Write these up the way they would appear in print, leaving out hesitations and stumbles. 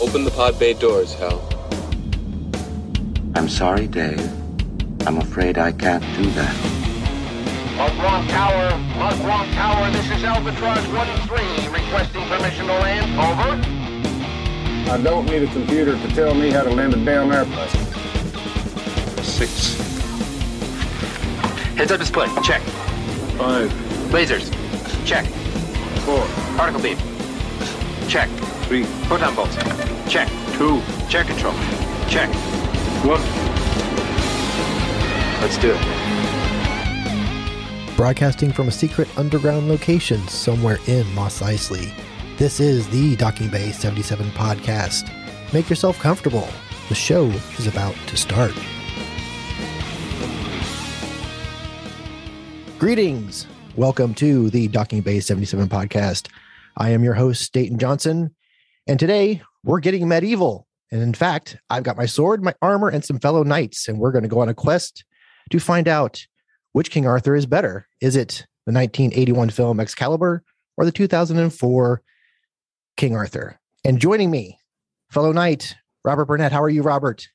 Open the pod bay doors, Hal. I'm sorry, Dave. I'm afraid I can't do that. Mark Tower, this is Albatross 1-3, requesting permission to land. Over. I don't need a computer to tell me how to land a damn airplane. 6. Heads-up display, check. 5, Lasers, check. 4, Particle beam, check. 3, Photon bolts, check. 2, Chair control, check. 1. Let's do it. Broadcasting from a secret underground location somewhere in Mos Eisley, this is the Docking Bay 77 podcast. Make yourself comfortable. The show is about to start. Greetings. Welcome to the Docking Bay 77 podcast. I am your host, Dayton Johnson, and today we're getting medieval. And in fact, I've got my sword, my armor, and some fellow knights, and we're going to go on a quest to find out which King Arthur is better. Is it the 1981 film Excalibur or the 2004 King Arthur? And joining me, fellow knight, Robert Burnett. How are you, Robert?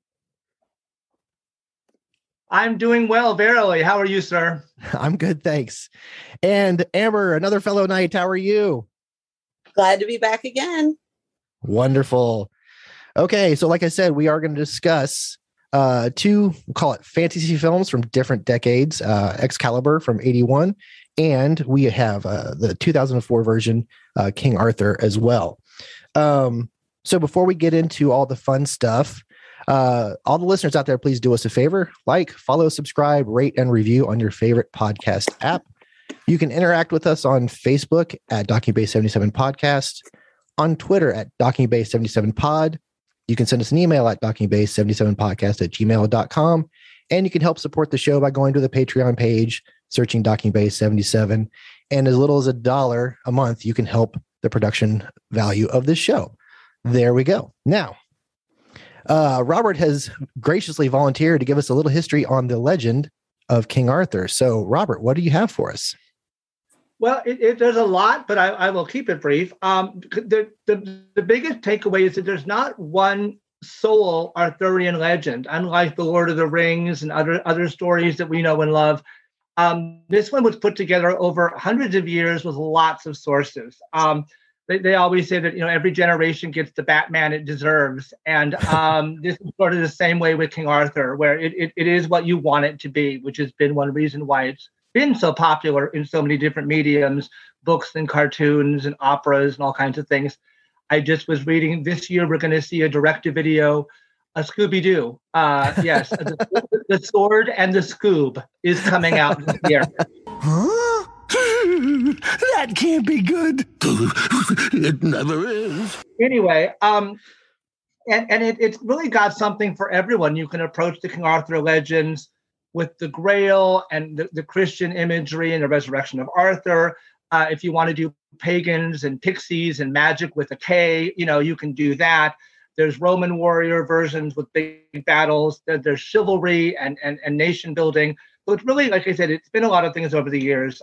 I'm doing well, verily. How are you, sir? I'm good, thanks. And Amber, another fellow knight. How are you? Glad to be back again. Wonderful. Okay, so like I said, we are going to discuss two, we'll call it fantasy films from different decades, Excalibur from 81, and we have the 2004 version, King Arthur as well. So before we get into all the fun stuff, all the listeners out there, please do us a favor, like, follow, subscribe, rate, and review on your favorite podcast app. You can interact with us on Facebook at Docking Bay 77 Podcast, on Twitter at Docking Bay 77 Pod. You can send us an email at dockingbay77podcast@gmail.com. And you can help support the show by going to the Patreon page, searching Docking Bay 77. And as little as $1 a month, you can help the production value of this show. There we go. Now, Robert has graciously volunteered to give us a little history on the legend of King Arthur. So, Robert, what do you have for us? Well, there's a lot, but I will keep it brief. The biggest takeaway is that there's not one sole Arthurian legend, unlike the Lord of the Rings and other stories that we know and love. This one was put together over hundreds of years with lots of sources. They always say that every generation gets the Batman it deserves, and this is sort of the same way with King Arthur, where it is what you want it to be, which has been one reason why it's been so popular in so many different mediums, books and cartoons and operas and all kinds of things. I just was reading this year we're going to see a direct-to-video, a Scooby-Doo. Yes, the Sword and the Scoob is coming out this year. Huh? That can't be good. It never is. Anyway, and it's really got something for everyone. You can approach the King Arthur legends with the Grail and the Christian imagery and the resurrection of Arthur. If you want to do pagans and pixies and magic with a K, you can do that. There's Roman warrior versions with big battles. There's chivalry and nation building. So it's really, like I said, it's been a lot of things over the years.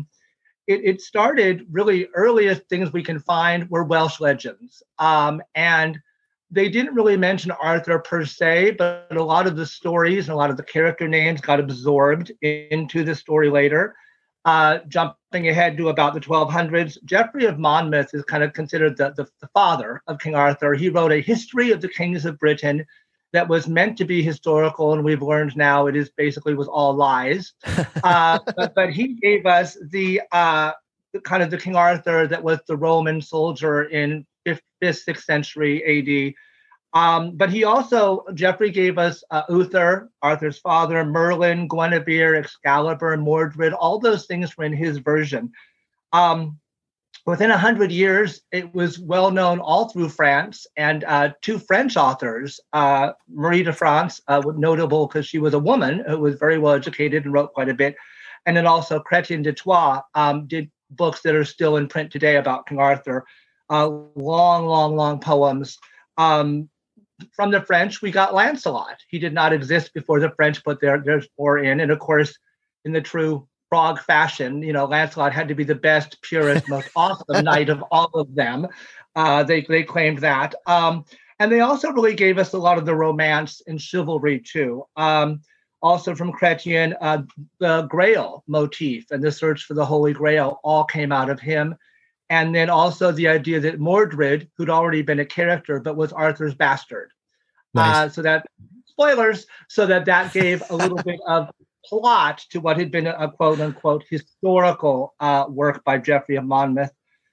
It started really earliest things we can find were Welsh legends. And they didn't really mention Arthur per se, but a lot of the stories and a lot of the character names got absorbed into the story later. Jumping ahead to about the 1200s, Geoffrey of Monmouth is kind of considered the father of King Arthur. He wrote a history of the kings of Britain that was meant to be historical, and we've learned now it is basically was all lies. But he gave us the kind of the King Arthur that was the Roman soldier in 5th, 6th century AD. But he also, Geoffrey gave us Uther, Arthur's father, Merlin, Guinevere, Excalibur, Mordred. All those things were in his version. Within 100 years, it was well known all through France, and two French authors, Marie de France, notable because she was a woman who was very well educated and wrote quite a bit, and then also Chrétien de Troyes did books that are still in print today about King Arthur, long poems. From the French, we got Lancelot. He did not exist before the French put their oar in, and of course, in the true frog fashion, Lancelot had to be the best, purest, most awesome knight of all of them. They claimed that. And they also really gave us a lot of the romance and chivalry too. Also from Chrétien, the Grail motif and the search for the Holy Grail all came out of him. And then also the idea that Mordred, who'd already been a character, but was Arthur's bastard. Nice. So that, spoilers, so that gave a little bit of plot to what had been a quote unquote historical work by Geoffrey of Monmouth.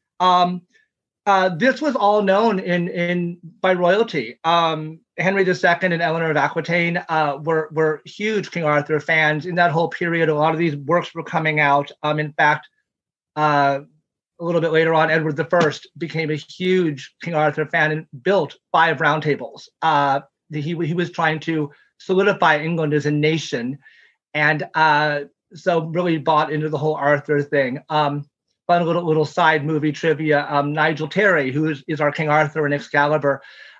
This was all known by royalty. Henry II and Eleanor of Aquitaine were huge King Arthur fans. In that whole period, a lot of these works were coming out. In fact, a little bit later on, Edward I became a huge King Arthur fan and built 5 round tables. He was trying to solidify England as a nation, and so really bought into the whole Arthur thing. Fun little side movie trivia. Nigel Terry, who is our King Arthur in Excalibur,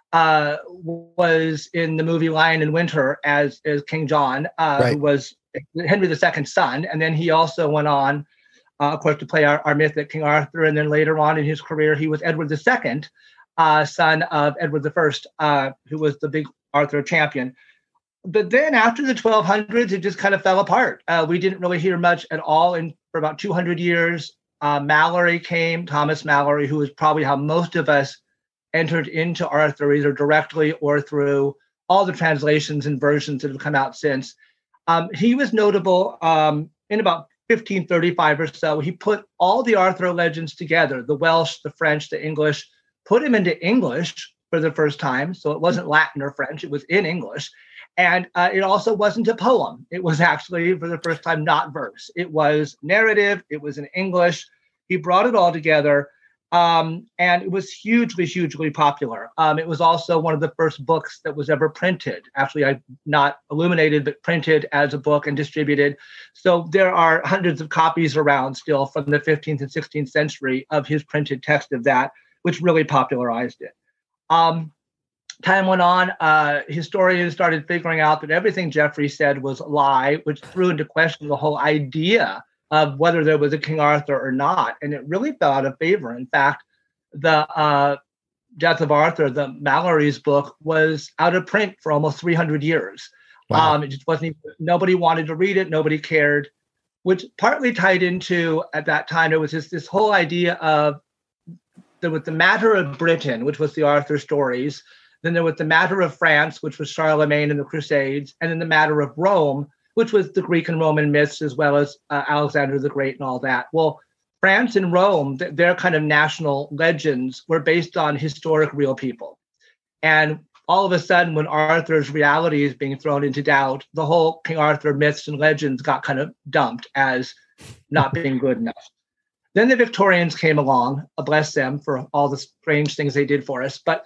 was in the movie Lion in Winter as King John, who was Henry II's son. And then he also went on, of course, to play our mythic King Arthur. And then later on in his career, he was Edward II, son of Edward I, who was the big Arthur champion. But then after the 1200s, it just kind of fell apart. We didn't really hear much at all for about 200 years. Mallory came, Thomas Mallory, who is probably how most of us entered into Arthur, either directly or through all the translations and versions that have come out since. He was notable in about 1535 or so. He put all the Arthur legends together, the Welsh, the French, the English, put him into English for the first time. So it wasn't Latin or French, it was in English. And it also wasn't a poem. It was actually, for the first time, not verse. It was narrative. It was in English. He brought it all together, and it was hugely, hugely popular. It was also one of the first books that was ever printed. Actually, not illuminated, but printed as a book and distributed. So there are hundreds of copies around still from the 15th and 16th century of his printed text of that, which really popularized it. Time went on, historians started figuring out that everything Geoffrey said was a lie, which threw into question the whole idea of whether there was a King Arthur or not. And it really fell out of favor. In fact, the Death of Arthur, the Mallory's book, was out of print for almost 300 years. Wow. It just wasn't, nobody wanted to read it. Nobody cared, which partly tied into, at that time, there was this whole idea of, there was the matter of Britain, which was the Arthur stories. Then there was the matter of France, which was Charlemagne and the Crusades, and then the matter of Rome, which was the Greek and Roman myths, as well as Alexander the Great and all that. Well, France and Rome, their kind of national legends were based on historic real people. And all of a sudden, when Arthur's reality is being thrown into doubt, the whole King Arthur myths and legends got kind of dumped as not being good enough. Then the Victorians came along, bless them for all the strange things they did for us. But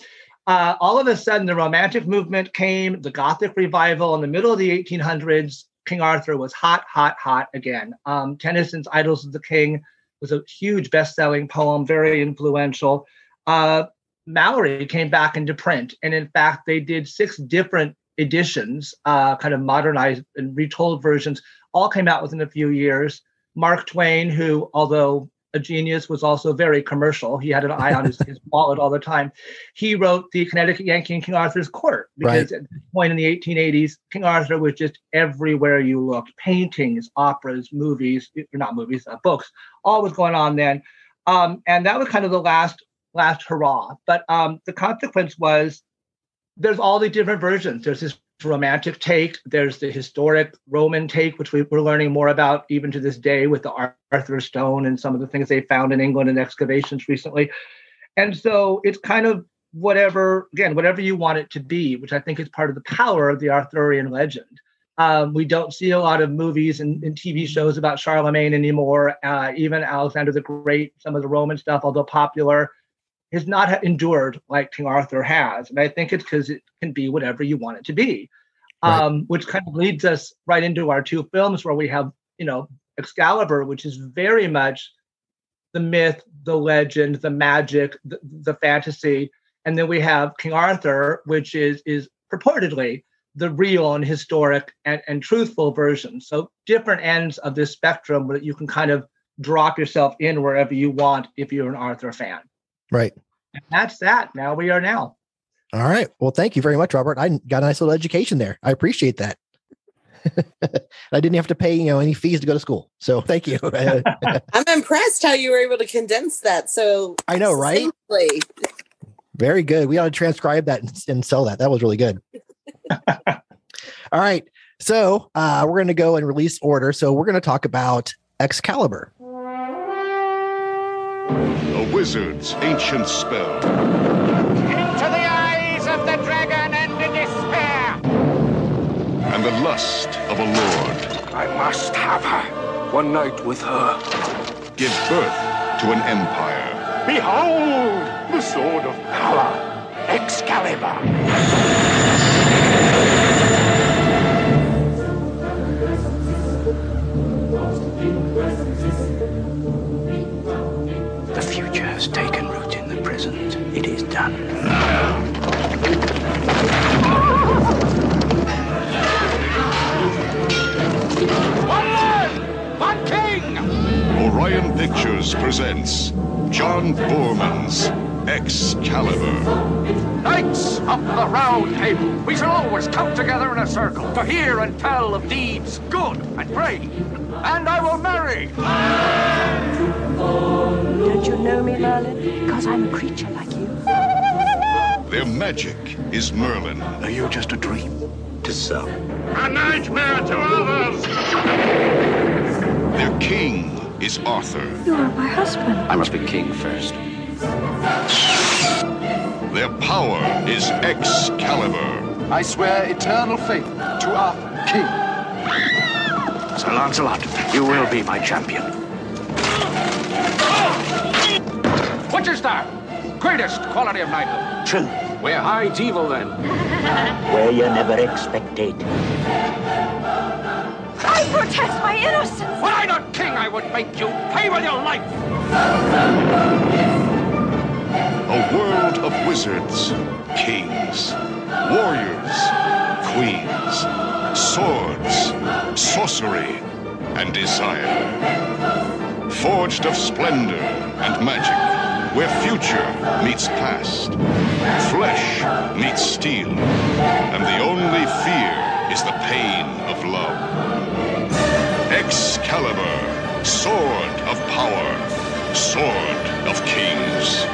all of a sudden, the Romantic movement came, the Gothic revival in the middle of the 1800s. King Arthur was hot, hot, hot again. Tennyson's Idylls of the King was a huge best-selling poem, very influential. Mallory came back into print. And in fact, they did 6 different editions, kind of modernized and retold versions, all came out within a few years. Mark Twain, who, although a genius, was also very commercial. He had an eye on his wallet all the time. He wrote the Connecticut Yankee and King Arthur's Court, because at this point in the 1880s, King Arthur was just everywhere you looked. Paintings, operas, movies, not movies, books, all was going on then. And that was kind of the last hurrah. But the consequence was there's all the different versions. There's this Romantic take, there's the historic Roman take, which we're learning more about even to this day with the Arthur Stone and some of the things they found in England in excavations recently. And so it's kind of whatever you want it to be, which I think is part of the power of the Arthurian legend. We don't see a lot of movies and TV shows about Charlemagne anymore. Even Alexander the Great, some of the Roman stuff, although popular, has not endured like King Arthur has. And I think it's because it can be whatever you want it to be, which kind of leads us right into our 2 films where we have, Excalibur, which is very much the myth, the legend, the magic, the fantasy. And then we have King Arthur, which is purportedly the real and historic and truthful version. So different ends of this spectrum that you can kind of drop yourself in wherever you want if you're an Arthur fan. Right. And that's that. Now we are now. All right. Well, thank you very much, Robert. I got a nice little education there. I appreciate that. I didn't have to pay, any fees to go to school. So thank you. I'm impressed how you were able to condense that. So I know, right? succinctly. Very good. We ought to transcribe that and sell that. That was really good. All right. So we're going to go in release order. So we're going to talk about Excalibur. A wizard's ancient spell. Into the eyes of the dragon and in despair. And the lust of a lord. I must have her. One night with her. Give birth to an empire. Behold, the sword of power, Excalibur. The future has taken root in the present. It is done. One man, one king. Orion Pictures presents John Boorman's Excalibur. Knights of the Round Table, we shall always come together in a circle to hear and tell of deeds good and brave. And I will marry. Don't you know me, Merlin? Because I'm a creature like you. Their magic is Merlin. Are you just a dream? To some. A nightmare to others. Their king is Arthur. You are my husband. I must be king first. Their power is Excalibur. I swear eternal faith to Arthur, king. Sir Lancelot, you will be my champion. Which is that? Greatest quality of knighthood. True. Where hides evil then? Where you never expected. I protest my innocence. Were I not king, I would make you pay with your life. A world of wizards, kings, warriors, queens, swords, sorcery, and desire. Forged of splendor and magic, where future meets past, flesh meets steel, and the only fear is the pain of love. Excalibur, sword of power, sword of kings.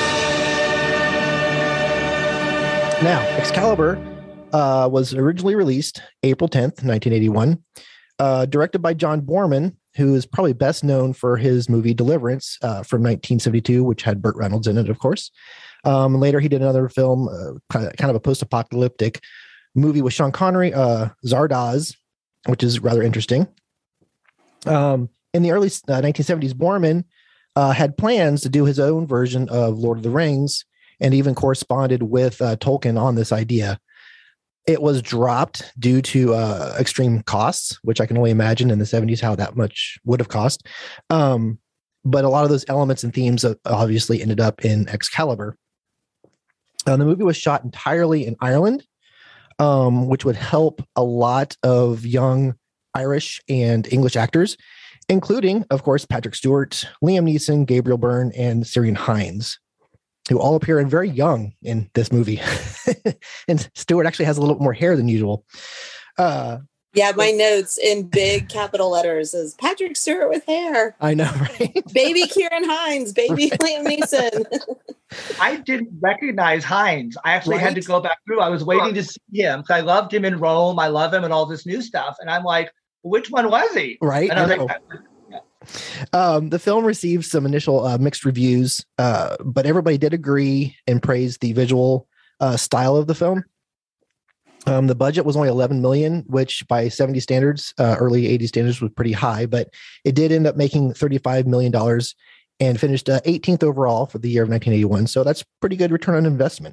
Now, Excalibur was originally released April 10th, 1981, directed by John Boorman, who is probably best known for his movie Deliverance from 1972, which had Burt Reynolds in it, of course. Later, he did another film, kind of a post-apocalyptic movie with Sean Connery, Zardoz, which is rather interesting. In the early 1970s, Boorman had plans to do his own version of Lord of the Rings and even corresponded with Tolkien on this idea. It was dropped due to extreme costs, which I can only imagine in the 70s how that much would have cost. But a lot of those elements and themes obviously ended up in Excalibur. The movie was shot entirely in Ireland, which would help a lot of young Irish and English actors, including, of course, Patrick Stewart, Liam Neeson, Gabriel Byrne, and Ciarán Hinds, who all appear in very young in this movie. And Stewart actually has a little bit more hair than usual. Yeah, my notes in big capital letters is Patrick Stewart with hair. I know, right? Baby Ciarán Hinds, baby Liam Neeson. I didn't recognize Hines. I actually had to go back through. I was waiting to see him because I loved him in Rome. I love him in all this new stuff. And I'm like, which one was he? Right. And I was like, the film received some initial mixed reviews, but everybody did agree and praise the visual style of the film. The budget was only $11 million, which by 70 standards, early 80 standards, was pretty high, but it did end up making $35 million and finished 18th overall for the year of 1981. So that's pretty good return on investment.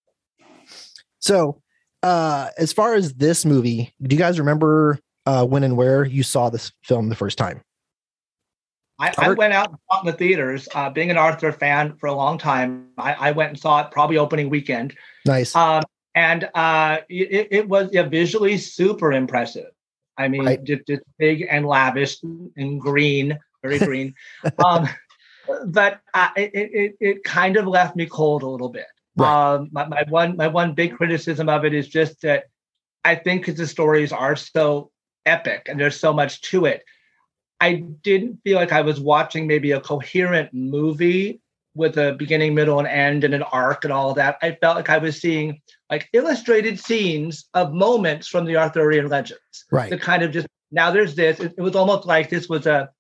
So as far as this movie, do you guys remember when and where you saw this film the first time? I went out and saw it in the theaters. Being an Arthur fan for a long time, I went and saw it probably opening weekend. Nice. And it was visually super impressive. I mean, just big and lavish and green, very green. but it kind of left me cold a little bit. Right. My one big criticism of it is just that I think because the stories are so epic and there's so much to it, I didn't feel like I was watching maybe a coherent movie with a beginning, middle, and end and an arc and all of that. I felt like I was seeing like illustrated scenes of moments from the Arthurian legends. Right. The kind of just, now there's this. It was almost like this was a,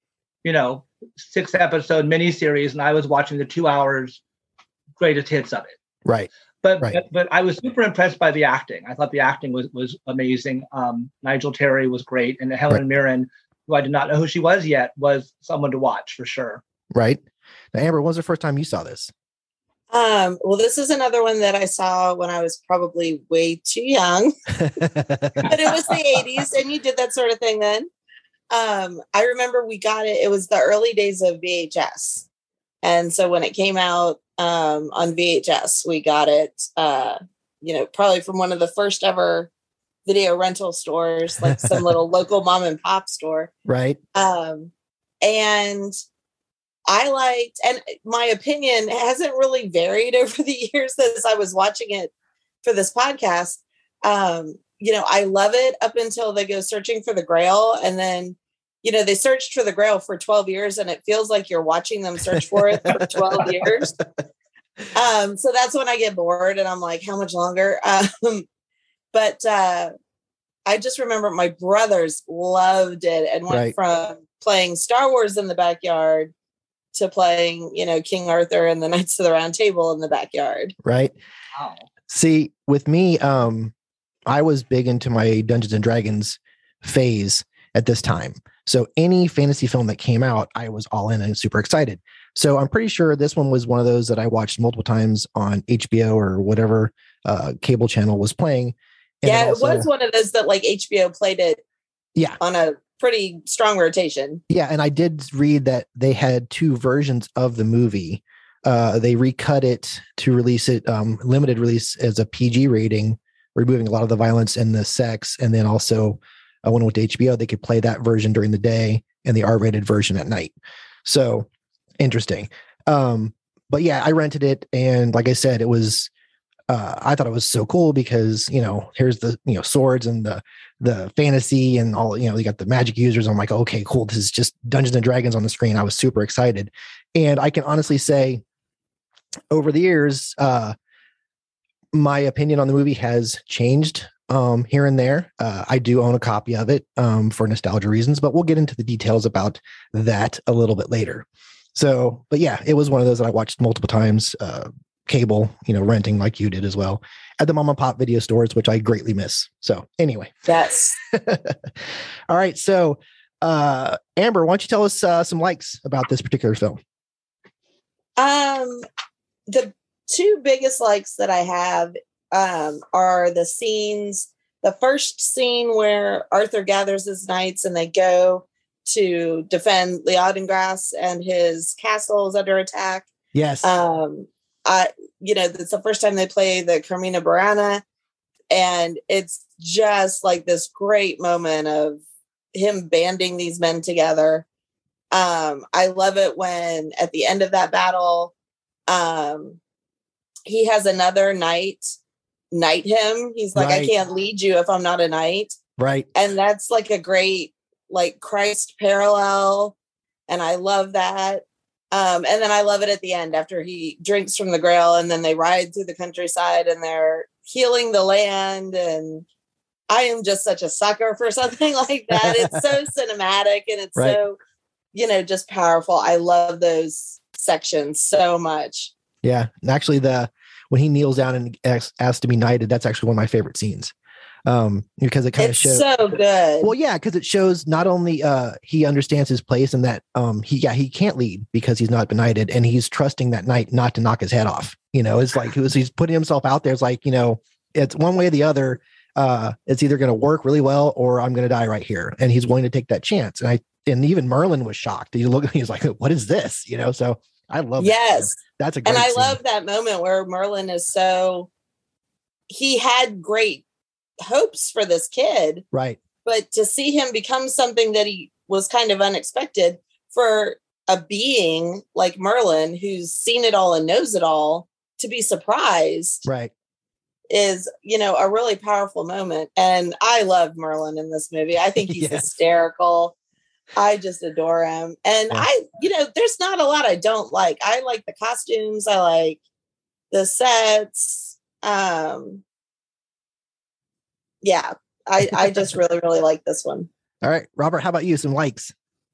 6-episode miniseries, and I was watching the 2 hours greatest hits of it. Right. But Right. but I was super impressed by the acting. I thought the acting was amazing. Nigel Terry was great, and Helen Mirren, who I did not know who she was yet, was someone to watch for sure. Right. Now, Amber, when was the first time you saw this? Well, this is another one that I saw when I was probably way too young, but it was the 80s, and you did that sort of thing then. I remember we got it. It was the early days of VHS. And so when it came out on VHS, we got it, probably from one of the first ever video rental stores, like some little local mom and pop store. Right. And I liked, and my opinion hasn't really varied over the years as I was watching it for this podcast. I love it up until they go searching for the Grail. And then, they searched for the Grail for 12 years and it feels like you're watching them search for it for 12 years. So that's when I get bored and I'm like, how much longer? But I just remember my brothers loved it and went from playing Star Wars in the backyard to playing, King Arthur and the Knights of the Round Table in the backyard. Right. Wow. See, with me, I was big into my Dungeons and Dragons phase at this time. So any fantasy film that came out, I was all in and super excited. So I'm pretty sure this one was one of those that I watched multiple times on HBO or whatever cable channel was playing. And it was one of those that like HBO played it on a pretty strong rotation. Yeah. And I did read that they had 2 versions of the movie. They recut it to release it, limited release as a PG rating, removing a lot of the violence and the sex. And then also when it went to HBO, they could play that version during the day and the R-rated version at night. So interesting. But yeah, I rented it. And like I said, it was, I thought it was so cool because, here's the, swords and the fantasy and all, you got the magic users. I'm like, okay, cool. This is just Dungeons and Dragons on the screen. I was super excited. And I can honestly say over the years, my opinion on the movie has changed here and there. I do own a copy of it for nostalgia reasons, but we'll get into the details about that a little bit later. So, but yeah, it was one of those that I watched multiple times, cable, renting like you did as well at the mom and pop video stores, which I greatly miss. So anyway. Yes. All right. So Amber, why don't you tell us some likes about this particular film? The 2 biggest likes that I have are the scenes. The first scene where Arthur gathers his knights and they go to defend Leodengrass and his castle is under attack. Yes. It's the first time they play the Carmina Burana, and it's just like this great moment of him banding these men together. I love it when at the end of that battle, he has another knight him. He's like, I can't lead you if I'm not a knight. Right. And that's like a great, like Christ parallel. And I love that. And then I love it at the end after he drinks from the Grail and then they ride through the countryside and they're healing the land. And I am just such a sucker for something like that. It's so cinematic and it's so, just powerful. I love those sections so much. Yeah. And actually when he kneels down and asks to be knighted, that's actually one of my favorite scenes. Because it kind of shows so good. Well, yeah, because it shows not only he understands his place and that he can't lead because he's not been knighted, and he's trusting that knight not to knock his head off. It's like he's putting himself out there. It's like, it's one way or the other. It's either going to work really well or I'm going to die right here. And he's willing to take that chance. And even Merlin was shocked. He's like, what is this? So I love yes. That's a great and I scene. love that moment where Merlin is he had great hopes for this kid. Right. But to see him become something that he was kind of unexpected for a being like Merlin, who's seen it all and knows it all, to be surprised, right, is, a really powerful moment. And I love Merlin in this movie. I think he's hysterical. I just adore him. And there's not a lot I don't like. I like the costumes. I like the sets. I just really, really like this one. All right, Robert, how about you? Some likes?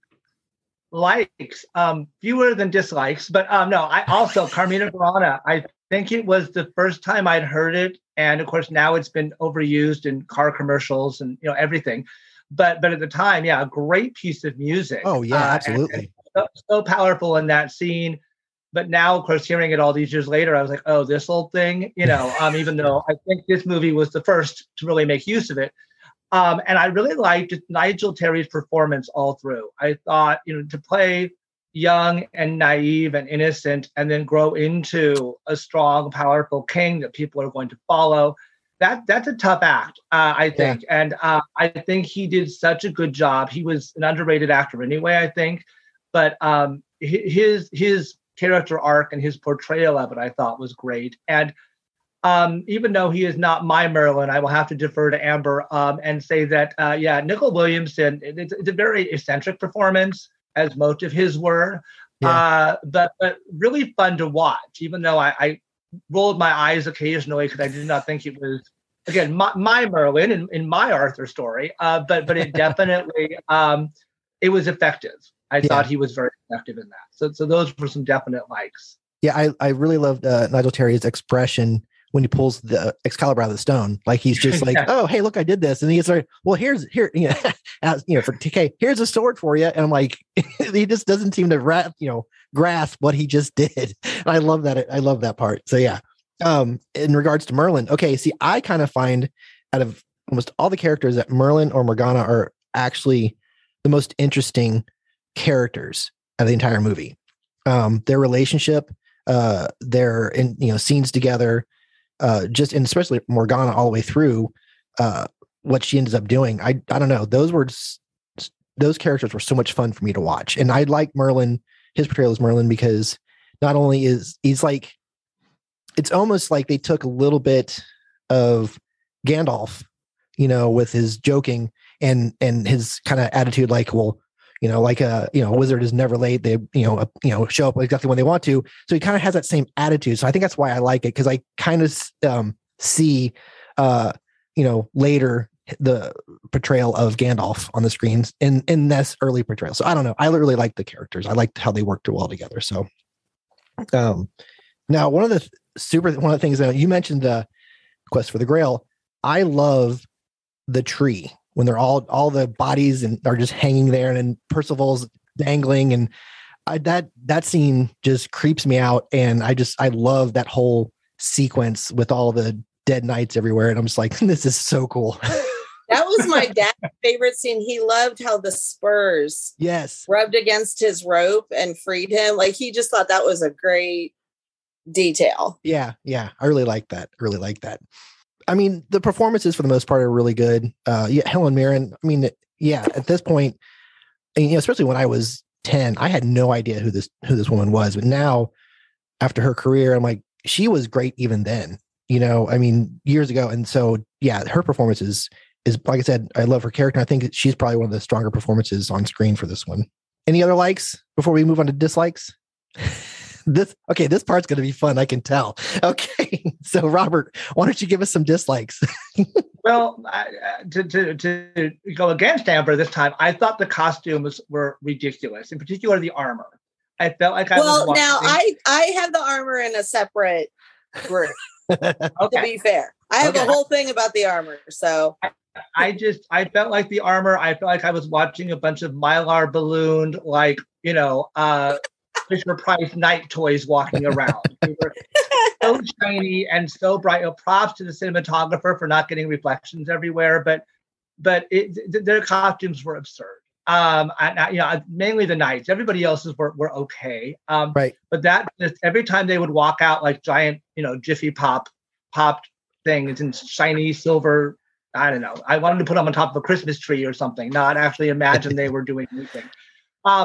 Likes, fewer than dislikes, but no, I also, Carmina Burana, I think it was the first time I'd heard it. And of course, now it's been overused in car commercials and, everything. But at the time, a great piece of music. Oh, yeah, absolutely. And so powerful in that scene. But now, of course, hearing it all these years later, I was like, oh, this old thing, even though I think this movie was the first to really make use of it. And I really liked Nigel Terry's performance all through. I thought, to play young and naive and innocent and then grow into a strong, powerful king that people are going to follow, that's a tough act, I think. Yeah. And I think he did such a good job. He was an underrated actor anyway, I think. But his character arc and his portrayal of it, I thought, was great. And even though he is not my Merlin, I will have to defer to Amber and say that, Nicol Williamson, it's a very eccentric performance, as most of his were, but really fun to watch, even though I rolled my eyes occasionally because I did not think it was, again, my Merlin in my Arthur story, but it definitely, it was effective. I thought he was very effective in that. So those were some definite likes. Yeah, I really loved Nigel Terry's expression when he pulls the Excalibur out of the stone. Like, he's just like, oh, hey, look, I did this. And he's like, well, here, for TK, here's a sword for you. And I'm like, he just doesn't seem to grasp what he just did. And I love that. I love that part. So yeah. In regards to Merlin, okay, see, I kind of find out of almost all the characters that Merlin or Morgana are actually the most interesting characters of the entire movie. Their relationship, their scenes together, and especially Morgana all the way through, what she ends up doing. I don't know. Those characters were so much fun for me to watch. And I like Merlin, his portrayal as Merlin, because not only he's like, it's almost like they took a little bit of Gandalf, with his joking and his kind of attitude, like, well, a wizard is never late. They, show up exactly when they want to. So he kind of has that same attitude. So I think that's why I like it. Cause I kind of see, later the portrayal of Gandalf on the screens in this early portrayal. So I don't know. I really like the characters. I liked how they worked well together. So, now one of the things that you mentioned, the Quest for the Grail, I love the tree when they're all the bodies and are just hanging there, and then Percival's dangling, and that scene just creeps me out. And I love that whole sequence with all the dead knights everywhere. And I'm just like, this is so cool. That was my dad's favorite scene. He loved how the spurs rubbed against his rope and freed him. Like, he just thought that was a great detail. Yeah. I really like that. I mean, the performances for the most part are really good. Helen Mirren, I mean, at this point, especially when I was 10, I had no idea who this woman was. But now, after her career, I'm like, she was great even then, I mean, years ago. And so, her performance is like I said, I love her character. I think she's probably one of the stronger performances on screen for this one. Any other likes before we move on to dislikes? This part's going to be fun. I can tell. Okay. So Robert, why don't you give us some dislikes? Well, to go against Amber this time, I thought the costumes were ridiculous, in particular the armor. I felt like I have the armor in a separate group. Okay. To be fair, I have a whole thing about the armor. So I felt like the armor. I felt like I was watching a bunch of Mylar ballooned, like, Fisher Price night toys walking around. They were so shiny and so bright. Props to the cinematographer for not getting reflections everywhere, but their costumes were absurd. Mainly the knights. Everybody else's were okay. Right. But that just every time they would walk out like giant, Jiffy popped things in shiny silver. I don't know. I wanted to put them on top of a Christmas tree or something, not actually imagine they were doing anything.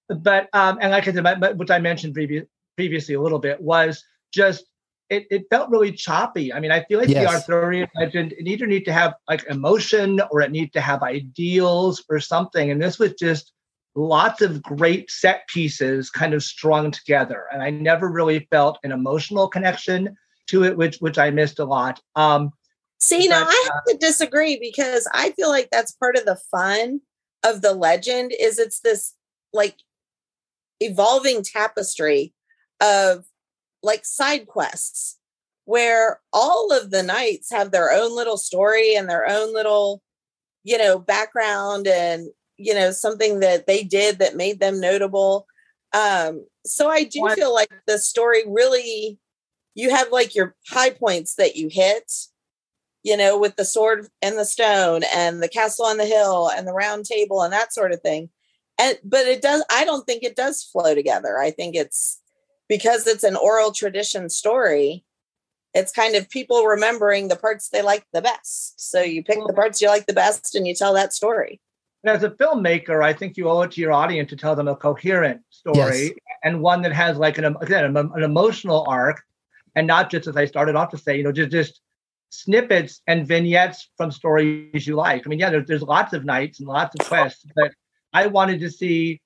But and like I said, which I mentioned previously a little bit, was just it felt really choppy. I mean, I feel like the Arthurian legend, it either need to have like emotion or it need to have ideals or something. And this was just lots of great set pieces kind of strung together. And I never really felt an emotional connection to it, which I missed a lot. See, now I have to disagree, because I feel like that's part of the fun of the legend is it's this like evolving tapestry of like side quests where all of the knights have their own little story and their own little, background and, something that they did that made them notable. So I do feel like the story really, you have like your high points that you hit, with the sword and the stone and the castle on the hill and the round table and that sort of thing. But I don't think it does flow together. I think it's because it's an oral tradition story. It's kind of people remembering the parts they like the best. So you pick the parts you like the best and you tell that story. As a filmmaker, I think you owe it to your audience to tell them a coherent story and one that has like an emotional arc, and not just, as I started off to say, just snippets and vignettes from stories you like. I mean, there's lots of knights and lots of quests, but I wanted to see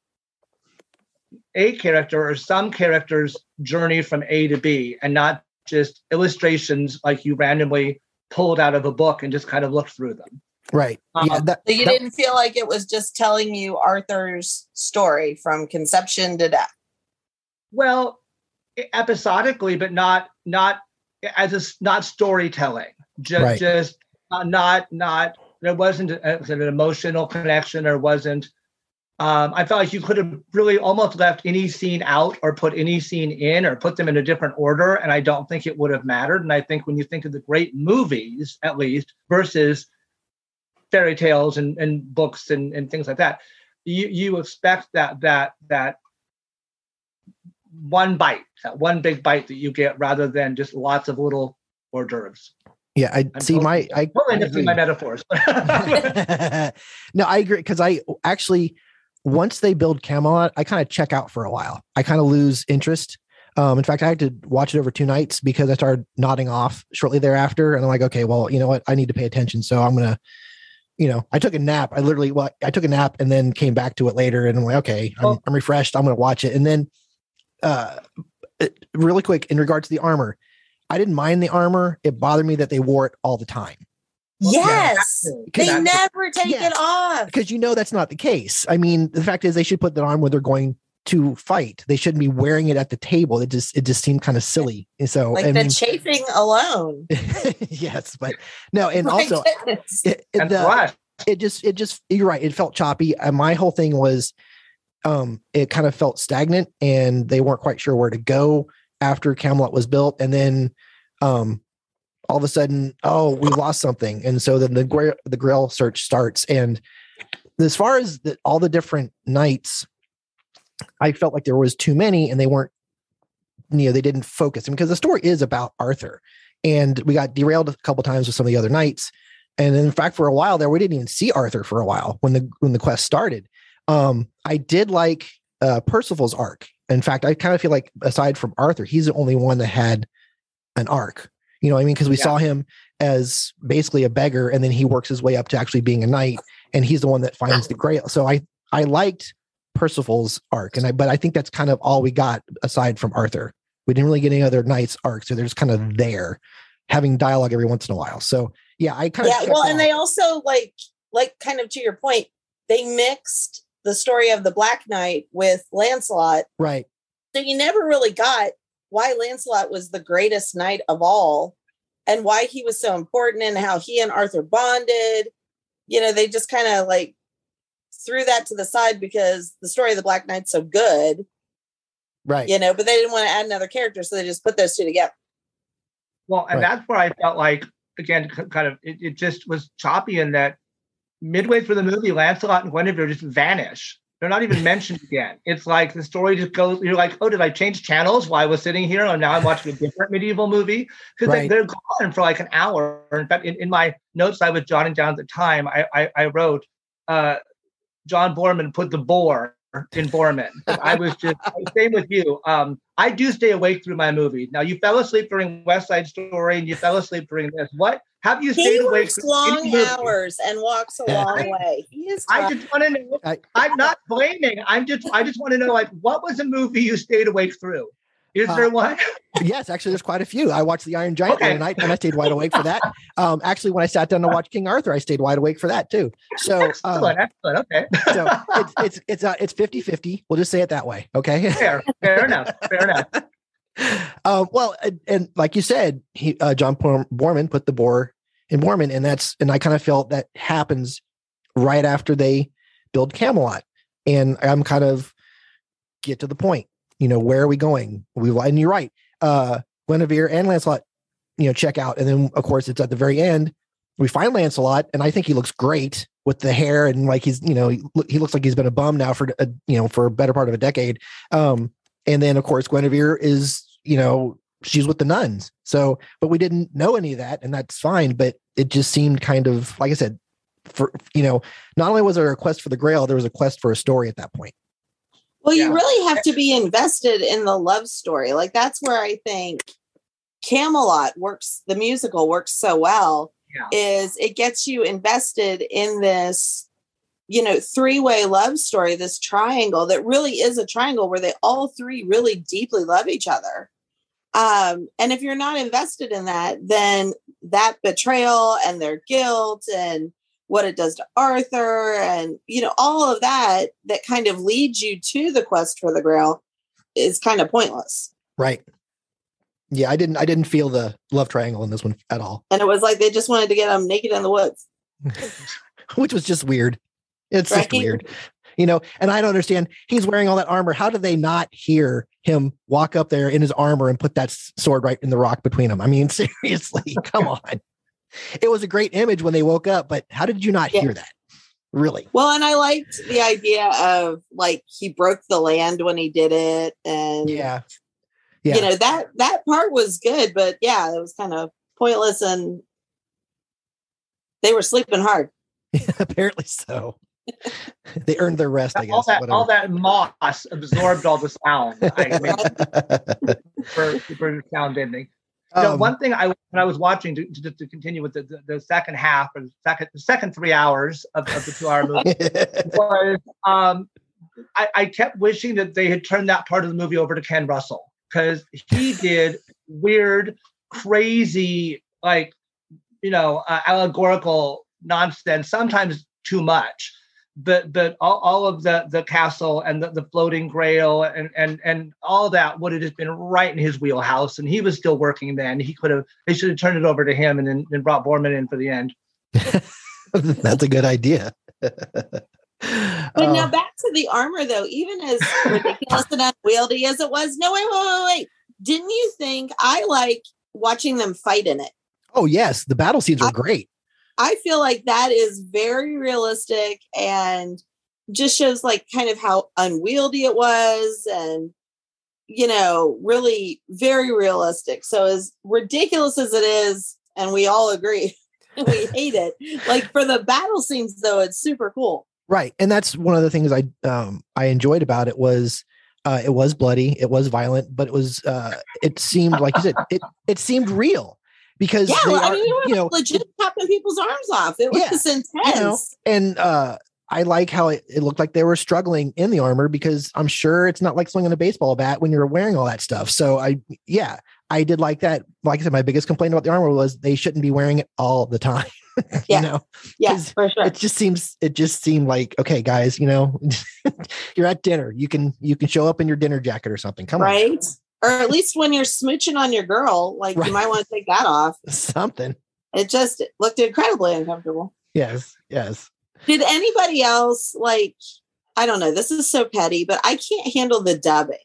a character or some character's journey from A to B, and not just illustrations like you randomly pulled out of a book and just kind of looked through them. Right. So you didn't feel like it was just telling you Arthur's story from conception to death? Well, episodically, but not not storytelling. Just not. There wasn't an emotional connection. There wasn't. I felt like you could have really almost left any scene out or put any scene in or put them in a different order, and I don't think it would have mattered. And I think when you think of the great movies, at least, versus fairy tales and books and things like that, you expect that one bite, that one big bite that you get, rather than just lots of little hors d'oeuvres. Yeah, I missing my metaphors. No, I agree, because I actually, once they build Camelot, I kind of check out for a while. I kind of lose interest. In fact, I had to watch it over 2 nights because I started nodding off shortly thereafter, and I'm like, okay, well, you know what, I need to pay attention, so I'm gonna. I took a nap. I took a nap and then came back to it later, and I'm like, okay, I'm refreshed. I'm going to watch it. And then, really quick, in regards to the armor, I didn't mind the armor. It bothered me that they wore it all the time. Yes, they never take it off, because that's not the case. I mean, the fact is, they should put that on when they're going to fight. They shouldn't be wearing it at the table. It just seemed kind of silly. And so, chafing alone. Yes, but no, and also it just you're right. It felt choppy. My whole thing was, it kind of felt stagnant, and they weren't quite sure where to go after Camelot was built, and then, all of a sudden, we lost something, and so then the Grail search starts. And as far as all the different knights, I felt like there was too many, and they weren't, they didn't focus, because the story is about Arthur, and we got derailed a couple times with some of the other knights. And in fact, for a while there, we didn't even see Arthur for a while when the quest started. I did like Percival's arc. In fact, I kind of feel like, aside from Arthur, he's the only one that had an arc. You know what I mean? Because we saw him as basically a beggar, and then he works his way up to actually being a knight, and he's the one that finds the Grail. So I liked Percival's arc, but I think that's kind of all we got aside from Arthur. We didn't really get any other knights' arcs, so they're just kind of there, having dialogue every once in a while. So yeah, I kind of and they also like kind of to your point, they mixed the story of the Black Knight with Lancelot, right? So you never really got why Lancelot was the greatest knight of all, and why he was so important, and how he and Arthur bonded. They just kind of threw that to the side because the story of the Black Knight's so good, right? But they didn't want to add another character, so they just put those two together. Well, and that's where I felt like, again, kind of, it just was choppy in that midway through the movie, Lancelot and Guinevere just vanish. They're not even mentioned again. It's like the story just goes, you're like, oh, did I change channels while I was sitting here? And now I'm watching a different medieval movie? Because they're gone for like an hour. In fact, in my notes I was jotting down at the time, I wrote, John Boorman put the boar in Borman. I was same with you. I do stay awake through my movies. Now, you fell asleep during West Side Story and you fell asleep during this. What have you stayed awake? He works long hours and walks a long way. I just want to know. I'm not blaming. I just want to know, like, what was a movie you stayed awake through? Is there one? Yes, actually, there's quite a few. I watched The Iron Giant the other night, and I stayed wide awake for that. Actually, when I sat down to watch King Arthur, I stayed wide awake for that too. So, excellent. Okay. So it's 50-50. We'll just say it that way. Okay. Fair enough. Well, and like you said, John Borman put the boar in Borman, and I kind of felt that happens right after they build Camelot, and I'm kind of get to the point. Where are we going? And you're right. Guinevere and Lancelot, check out. And then of course it's at the very end. We find Lancelot and I think he looks great with the hair and like he's, he looks like he's been a bum now for a better part of a decade. And then of course Guinevere is, she's with the nuns. So, but we didn't know any of that and that's fine. But it just seemed kind of, like I said, for, not only was there a quest for the Grail, there was a quest for a story at that point. Well, you really have to be invested in the love story. Like that's where I think Camelot works, the musical works so well, is it gets you invested in this, three-way love story, this triangle that really is a triangle where they all three really deeply love each other. And if you're not invested in that, then that betrayal and their guilt and what it does to Arthur and, all of that kind of leads you to the quest for the Grail is kind of pointless. Right. Yeah. I didn't feel the love triangle in this one at all. And it was like, they just wanted to get them naked in the woods, which was just weird. It's just weird, and I don't understand. He's wearing all that armor. How did they not hear him walk up there in his armor and put that sword right in the rock between them? I mean, seriously, come on. It was a great image when they woke up, but how did you not hear that? Really? Well, and I liked the idea of like he broke the land when he did it, and that part was good, but it was kind of pointless, and they were sleeping hard. Apparently so. They earned their rest, I guess. All that moss absorbed all the sound. Super sound ending. One thing when I was watching to continue with the second half or the second 3 hours of the 2-hour movie was I kept wishing that they had turned that part of the movie over to Ken Russell because he did weird, crazy, allegorical nonsense, sometimes too much. But all of the castle and the floating Grail and all that would have just been right in his wheelhouse, and he was still working then. They should have turned it over to him and then brought Borman in for the end. That's a good idea. But now back to the armor, though. Even as ridiculous and unwieldy as it was, no, wait. Didn't you think I like watching them fight in it? Oh yes, the battle scenes are great. I feel like that is very realistic and just shows like kind of how unwieldy it was and, really very realistic. So as ridiculous as it is, and we all agree, we hate it. Like for the battle scenes though, it's super cool. Right. And that's one of the things I enjoyed about it was bloody, it was violent, but it was, it seemed like you said, it seemed real. Because they were legit chopping people's arms off. It was intense. And I like how it looked like they were struggling in the armor because I'm sure it's not like swinging a baseball bat when you're wearing all that stuff. So I did like that. Like I said, my biggest complaint about the armor was they shouldn't be wearing it all the time. Yeah, for sure. It just seemed like, okay, guys, you're at dinner. You can show up in your dinner jacket or something. Come on. Right. Or at least when you're smooching on your girl, you might want to take that off. Something. It just looked incredibly uncomfortable. Yes. Did anybody else I don't know, this is so petty, but I can't handle the dubbing.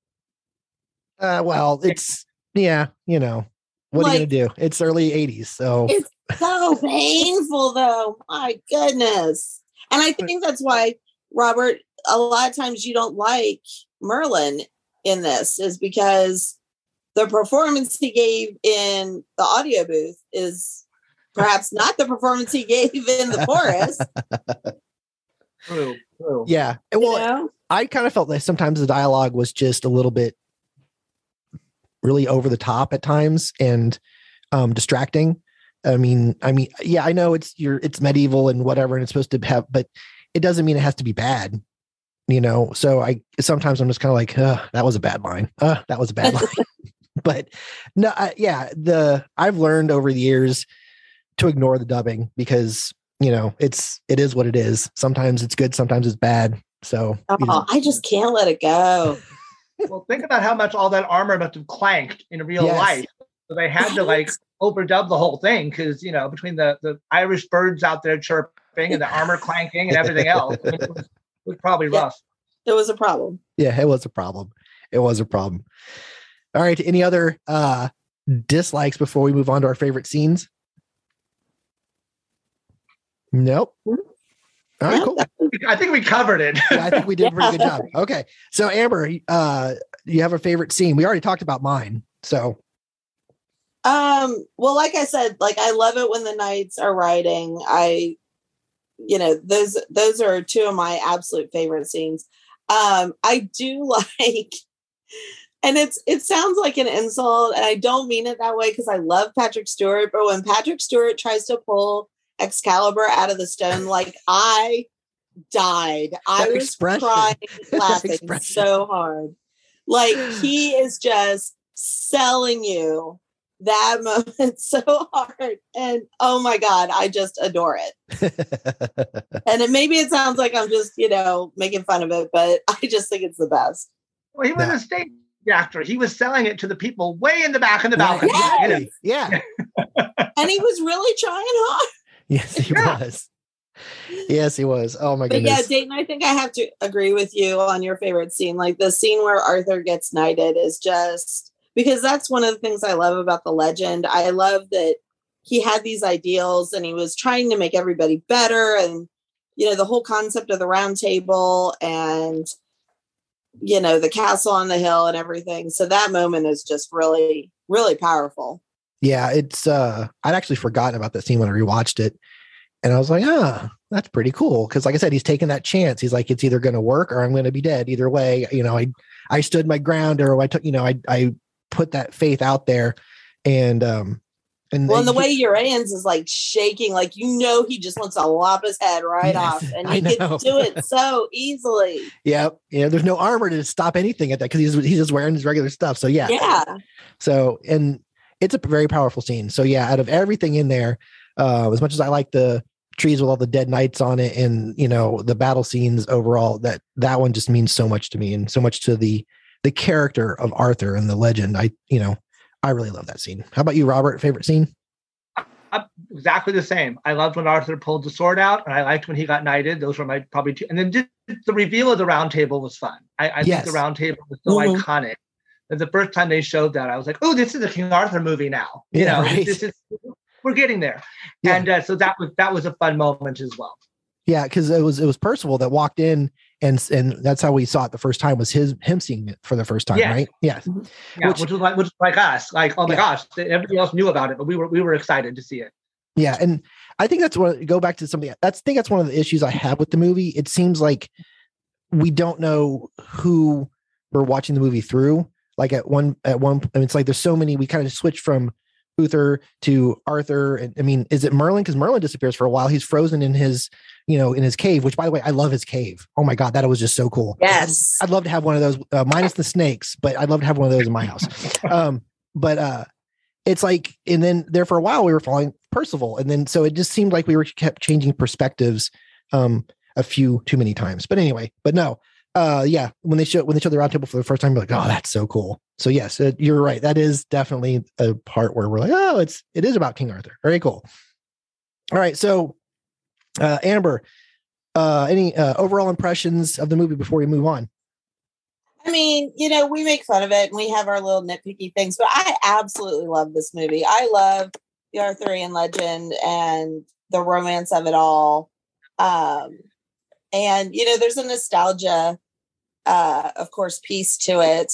Well, it's, what are you going to do? It's early 80s. So it's so painful though. My goodness. And I think that's why, Robert, a lot of times you don't like Merlin in this is because the performance he gave in the audio booth is perhaps not the performance he gave in the forest. True. Yeah. Well, I kind of felt like sometimes the dialogue was just a little bit really over the top at times and distracting. I mean, yeah, I know it's medieval and whatever, and it's supposed to have, but it doesn't mean it has to be bad, you know? So sometimes I'm just kind of like, that was a bad line. That was a bad line. But no, I've learned over the years to ignore the dubbing because, you know, it is what it is. Sometimes it's good. Sometimes it's bad. So I just can't let it go. Well, think about how much all that armor must have clanked in real life. So they had to like overdub the whole thing because, you know, between the Irish birds out there chirping and the armor clanking and everything else, it was probably rough. It was a problem. Yeah, it was a problem. All right. Any other dislikes before we move on to our favorite scenes? Nope. All right, cool. I think we covered it. Yeah, I think we did a pretty good job. Okay. So Amber, you have a favorite scene. We already talked about mine. So well, like I said, like I love it when the knights are riding. Those are two of my absolute favorite scenes. I do like, and it sounds like an insult, and I don't mean it that way because I love Patrick Stewart, but when Patrick Stewart tries to pull Excalibur out of the stone, like I died. I was crying, laughing so hard. Like he is just selling you that moment so hard. And oh my God, I just adore it. And maybe it sounds like I'm just, making fun of it, but I just think it's the best. Well, he was a stage actor. He was selling it to the people way in the back in the balcony. Yes. Yeah. And he was really trying hard. Yes, he was. Yes, he was. Oh my goodness. Yeah, Dayton, I think I have to agree with you on your favorite scene. Like the scene where Arthur gets knighted is just because that's one of the things I love about the legend. I love that he had these ideals and he was trying to make everybody better. And, the whole concept of the round table and, the castle on the hill and everything. So that moment is just really, really powerful. Yeah, I'd actually forgotten about that scene when I rewatched it. And I was like, that's pretty cool. Because like I said, he's taking that chance. He's like, it's either going to work or I'm going to be dead. Either way, I stood my ground, or I took, I put that faith out there. And the way Urians is like shaking, like, he just wants to lop his head right off. And he can do it so easily. Yeah. Yeah. There's no armor to stop anything at that because he's just wearing his regular stuff. So yeah. Yeah. So, and it's a very powerful scene. So yeah, out of everything in there, as much as I like the trees with all the dead knights on it and, the battle scenes overall, that one just means so much to me and so much to the character of Arthur and the legend. I really love that scene. How about you, Robert? Favorite scene? Exactly the same. I loved when Arthur pulled the sword out, and I liked when he got knighted. Those were my probably two. And then just the reveal of the round table was fun. I think the round table was so iconic. And the first time they showed that, I was like, "Oh, this is a King Arthur movie now." Right. We're getting there. Yeah. And so that was a fun moment as well. Yeah, because it was Percival that walked in, and that's how we saw it the first time, was him seeing it for the first time, right? Yes. Yeah, which was like us. Like, oh my gosh, everybody else knew about it, but we were excited to see it. Yeah, and I think that's go back to something. I think that's one of the issues I have with the movie. It seems like we don't know who we're watching the movie through. Like at one, it's like there's so many. We kind of switched from Uther to Arthur. And I mean, is it Merlin? Because Merlin disappears for a while. He's frozen in his, in his cave, which, by the way, I love his cave. Oh my God, that was just so cool. Yes. I'd love to have one of those, minus the snakes, but I'd love to have one of those in my house. But it's like, and then there for a while we were following Percival. And then, so it just seemed like we kept changing perspectives a few too many times. But anyway, no. Yeah, when they show the round table for the first time, you're like, oh, that's so cool. So yes, you're right. That is definitely a part where we're like, oh, it is about King Arthur. Very cool. All right, so Amber, any overall impressions of the movie before we move on? I mean, we make fun of it and we have our little nitpicky things, but I absolutely love this movie. I love the Arthurian legend and the romance of it all. And, there's a nostalgia, of course, piece to it,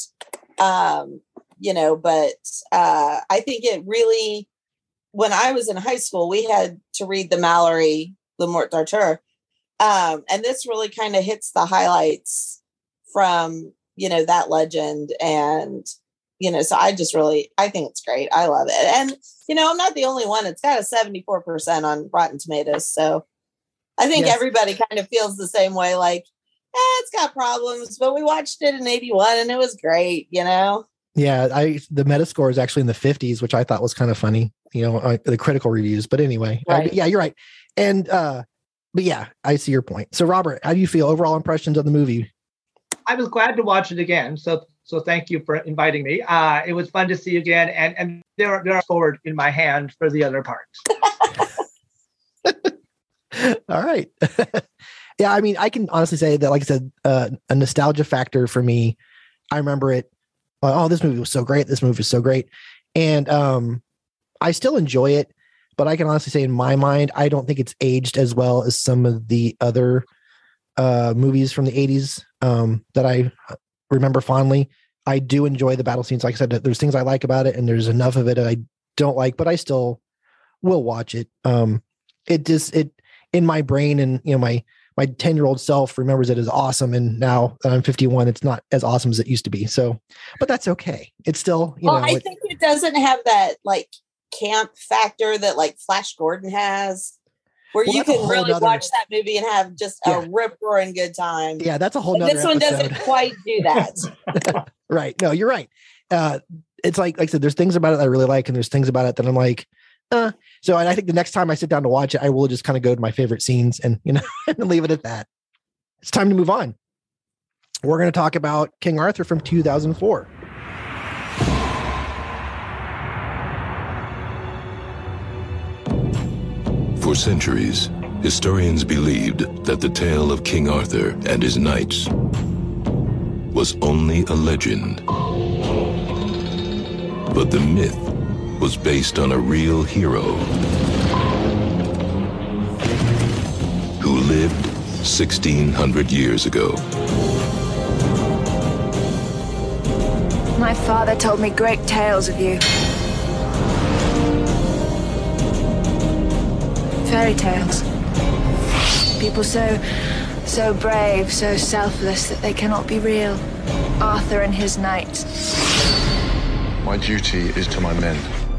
but I think it really, when I was in high school, we had to read the Malory, Le Morte d'Arthur. And this really kind of hits the highlights from, that legend. And, so I think it's great. I love it. And, I'm not the only one. It's got a 74% on Rotten Tomatoes. So I think everybody kind of feels the same way. Like, it's got problems, but we watched it in 81 and it was great, Yeah, the Metascore is actually in the 50s, which I thought was kind of funny, the critical reviews. But anyway, right. You're right. And, but yeah, I see your point. So Robert, how do you feel? Overall impressions of the movie? I was glad to watch it again. So thank you for inviting me. It was fun to see again. And there are forward in my hand for the other parts. All right. Yeah, I mean, I can honestly say that, like I said, a nostalgia factor for me. I remember it. Oh, this movie was so great. This movie was so great. And I still enjoy it, but I can honestly say in my mind, I don't think it's aged as well as some of the other movies from the 80s that I remember fondly. I do enjoy the battle scenes. Like I said, there's things I like about it, and there's enough of it I don't like, but I still will watch it. It in my brain, and my 10-year-old self remembers it as awesome. And now that I'm 51, it's not as awesome as it used to be. So, but that's okay. It's still, I think it doesn't have that like camp factor that like Flash Gordon has, where you can really watch that movie and have just a rip-roaring good time. Yeah, that's a whole nother This one doesn't quite do that. Right. No, you're right. It's like I said, there's things about it that I really like, and there's things about it that I'm like, So, and I think the next time I sit down to watch it, I will just kind of go to my favorite scenes and, and leave it at that. It's time to move on. We're going to talk about King Arthur from 2004. For centuries, historians believed that the tale of King Arthur and his knights was only a legend. But the myth was based on a real hero who lived 1,600 years ago. My father told me great tales of you. Fairy tales. People so brave, so selfless that they cannot be real. Arthur and his knights. My duty is to my men.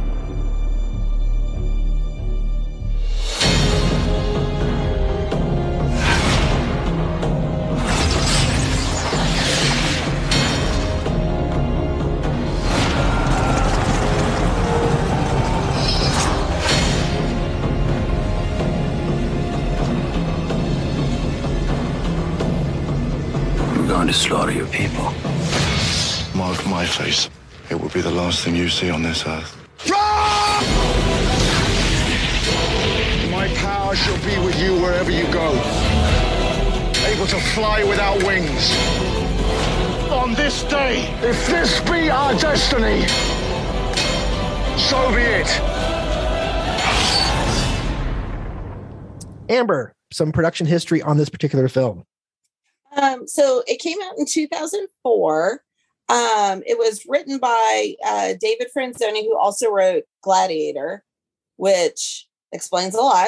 To slaughter your people. Mark my face. It will be the last thing you see on this earth. My power shall be with you wherever you go. Able to fly without wings. On this day, if this be our destiny, so be it. Amber, some production history on this particular film. So it came out in 2004. It was written by David Franzoni, who also wrote Gladiator, which explains a lot.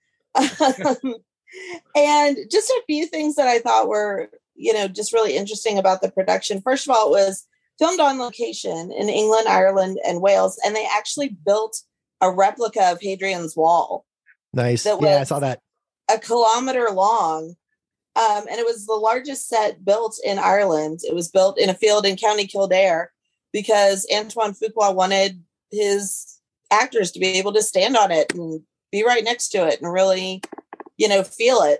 And just a few things that I thought were, just really interesting about the production. First of all, it was filmed on location in England, Ireland, and Wales, and they actually built a replica of Hadrian's Wall. Nice. Yeah, I saw that. 1 kilometer long. And it was the largest set built in Ireland. It was built in a field in County Kildare because Antoine Fuqua wanted his actors to be able to stand on it and be right next to it and really, feel it.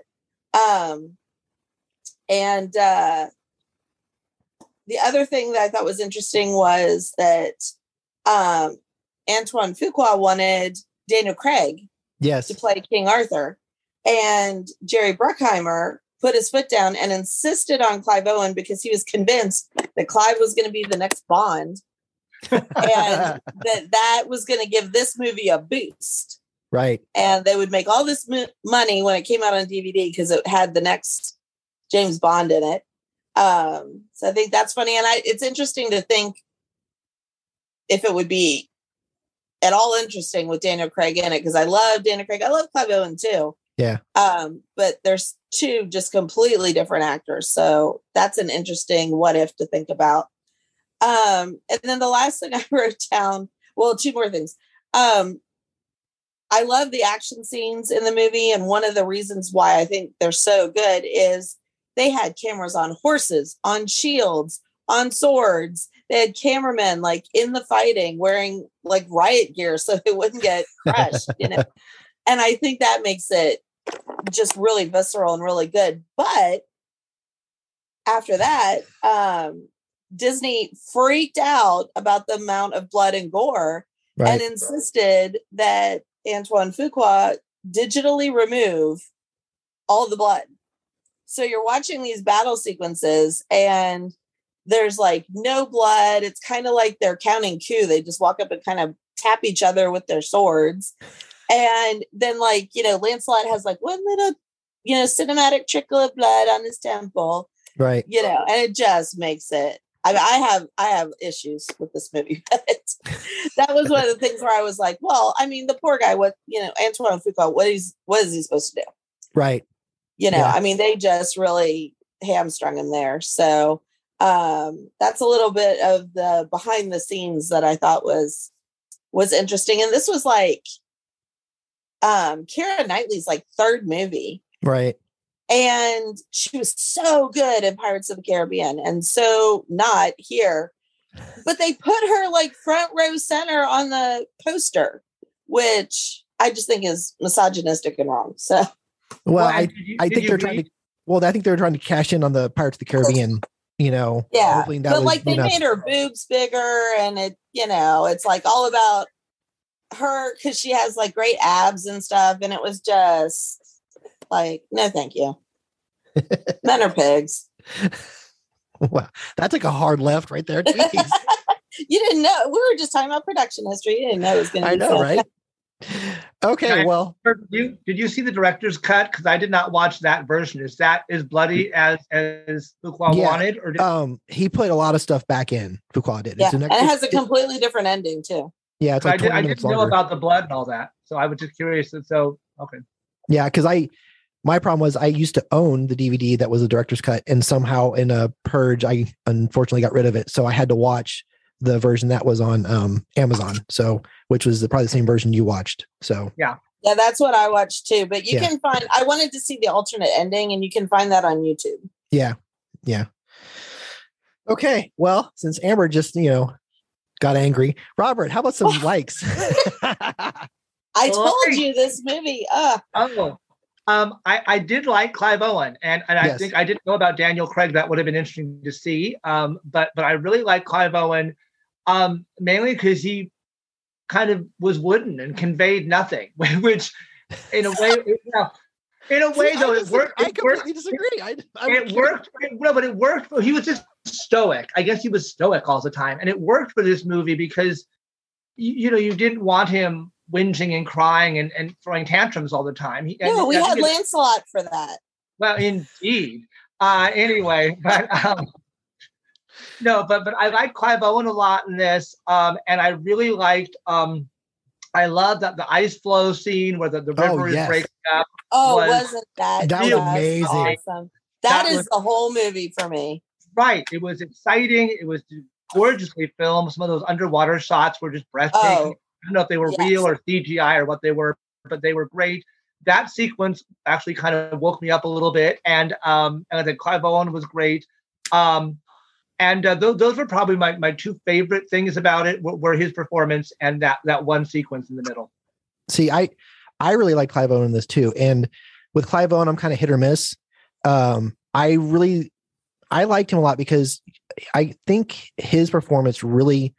And the other thing that I thought was interesting was that Antoine Fuqua wanted Daniel Craig to play King Arthur. And Jerry Bruckheimer put his foot down and insisted on Clive Owen because he was convinced that Clive was going to be the next Bond and that was going to give this movie a boost. Right. And they would make all this money when it came out on DVD because it had the next James Bond in it. So I think that's funny. And it's interesting to think if it would be at all interesting with Daniel Craig in it, because I love Daniel Craig. I love Clive Owen too. Yeah. But there's two just completely different actors. So that's an interesting what if to think about. And then the last thing I wrote down, well, two more things. I love the action scenes in the movie. And one of the reasons why I think they're so good is they had cameras on horses, on shields, on swords. They had cameramen like in the fighting wearing like riot gear so they wouldn't get crushed, you know? And I think that makes it just really visceral and really good. But after that, Disney freaked out about the amount of blood and gore and insisted that Antoine Fuqua digitally remove all the blood. So you're watching these battle sequences and there's like no blood. It's kind of like they're counting coup. They just walk up and kind of tap each other with their swords. And then like, you know, Lancelot has like one little, you know, cinematic trickle of blood on his temple. Right. You know, and it just makes it, I have issues with this movie, but that was one of the things where I was like, well, I mean, the poor guy, Antoine Fuqua, what is he supposed to do? Right. You know, I mean, they just really hamstrung him there. So that's a little bit of the behind the scenes that I thought was interesting. And this was like Keira Knightley's like third movie. Right. And she was so good in Pirates of the Caribbean and so not here. But they put her like front row center on the poster, which I just think is misogynistic and wrong. So, well, I think they're trying to. Well, I think they're trying to cash in on the Pirates of the Caribbean. You know, yeah. But like they made her boobs bigger, and it, you know, it's like all about her because she has like great abs and stuff, and it was just like, no, thank you. Men are pigs. Wow, that's like a hard left right there. You didn't know. We were just talking about production history. You didn't know it was going to be. I know, right? Okay, well, did you see the director's cut? Because I did not watch that version. Is that as bloody as Fuqua wanted, or he put a lot of stuff back in? Fuqua did. Yeah, and it has a completely different ending too. Yeah, it's like I didn't know about the blood and all that, so I was just curious. So okay, yeah, because my problem was I used to own the DVD that was a director's cut, and somehow in a purge, I unfortunately got rid of it, so I had to watch the version that was on Amazon, so which was probably the same version you watched. So yeah, that's what I watched too. But you can find. I wanted to see the alternate ending, and you can find that on YouTube. Yeah. Okay, well, since Amber just got angry, Robert, how about some likes? I told you this movie. I did like Clive Owen, and I think I didn't know about Daniel Craig. That would have been interesting to see. But I really like Clive Owen, mainly because he kind of was wooden and conveyed nothing, which in a way, though, it worked. I completely disagree. It worked. But it worked. He was just stoic. I guess he was stoic all the time, and it worked for this movie because you didn't want him whinging and crying and throwing tantrums all the time. We had Lancelot for that. Well, indeed. Anyway, but but I like Clive Owen a lot in this, and I really liked. I love that the ice flow scene where the river is breaking up. Oh, wasn't that was amazing? Awesome. That is the whole movie for me. Right. It was exciting. It was gorgeously filmed. Some of those underwater shots were just breathtaking. I don't know if they were real or CGI or what they were, but they were great. That sequence actually kind of woke me up a little bit, and I think Clive Owen was great. And those were probably my two favorite things about it were his performance and that one sequence in the middle. See, I really like Clive Owen in this too, and with Clive Owen, I'm kind of hit or miss. I liked him a lot because I think his performance really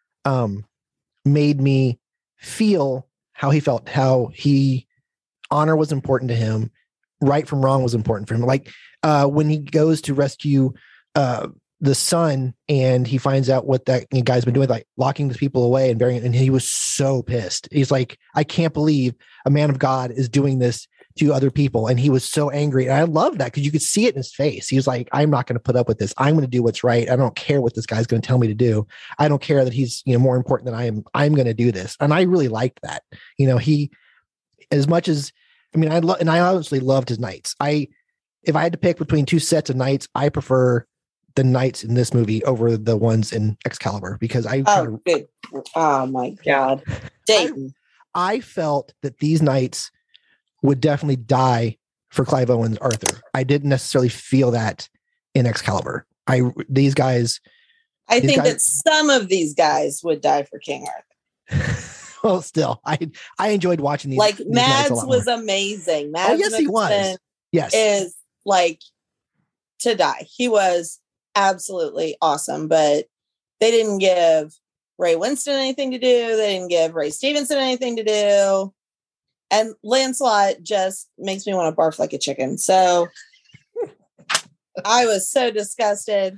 made me feel how he felt, honor was important to him, right from wrong was important for him. Like when he goes to rescue the son and he finds out what that guy's been doing, like locking these people away and burying it, and he was so pissed. He's like, I can't believe a man of God is doing this to other people. And he was so angry. And I love that because you could see it in his face. He was like, I'm not going to put up with this. I'm going to do what's right. I don't care what this guy's going to tell me to do. I don't care that he's more important than I am. I'm going to do this. And I really liked that. He, as much as I mean, I honestly loved his knights. If I had to pick between two sets of knights, I prefer the knights in this movie over the ones in Excalibur because oh my God, Dayton. I felt that these knights would definitely die for Clive Owen's Arthur. I didn't necessarily feel that in Excalibur. I think that some of these guys would die for King Arthur. Well, still, I enjoyed watching these. Like these Mads was more. Amazing. Mads yes, he was. Yes, is like to die. He was absolutely awesome, but they didn't give Ray Winston anything to do. They didn't give Ray Stevenson anything to do. And Lancelot just makes me want to barf like a chicken. So I was so disgusted.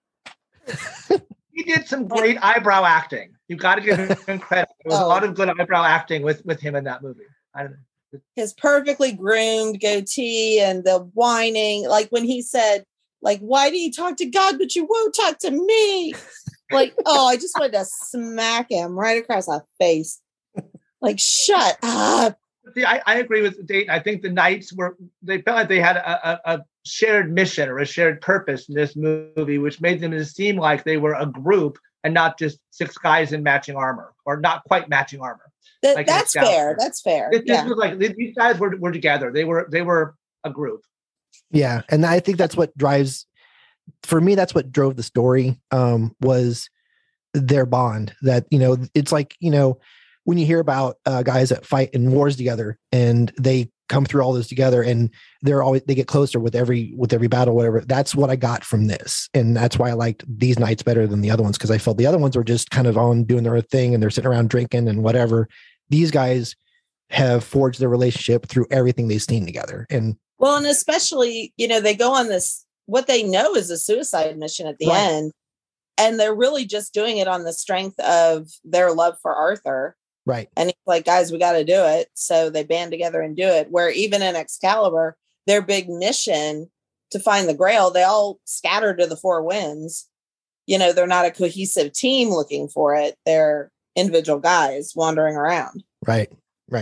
He did some great eyebrow acting. You've got to give him credit. There was a lot of good eyebrow acting with him in that movie. I don't know. His perfectly groomed goatee and the whining, like when he said, like, why do you talk to God, but you won't talk to me? Like, I just wanted to smack him right across the face. Like, shut up. See, I agree with Dayton. I think the knights they felt like they had a shared mission or a shared purpose in this movie, which made them seem like they were a group and not just six guys in matching armor or not quite matching armor. That's fair. That's fair. This was like these guys were together. They were a group. Yeah, and I think that's what drives. For me, that's what drove the story. Was their bond. That it's like when you hear about guys that fight in wars together and they come through all this together and they get closer with every battle, whatever. That's what I got from this, and that's why I liked these knights better than the other ones because I felt the other ones were just kind of on doing their own thing and they're sitting around drinking and whatever. These guys have forged their relationship through everything they've seen together. And especially, they go on this, what they know is a suicide mission at the end. And they're really just doing it on the strength of their love for Arthur. Right. And it's like, guys, we got to do it. So they band together and do it. Where even in Excalibur, their big mission to find the Grail, they all scatter to the four winds. They're not a cohesive team looking for it. They're individual guys wandering around. Right.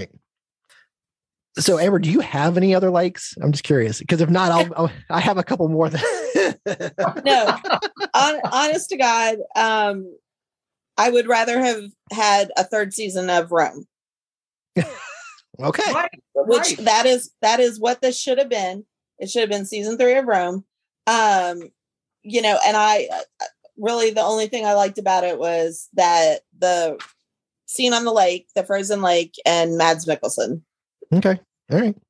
So Amber, do you have any other likes? I'm just curious because if not, I have a couple more. No, honest to God, I would rather have had a third season of Rome. Okay, which that is what this should have been. It should have been season 3 of Rome. And I really the only thing I liked about it was that the scene on the lake, the frozen lake, and Mads Mikkelsen. Okay. All right.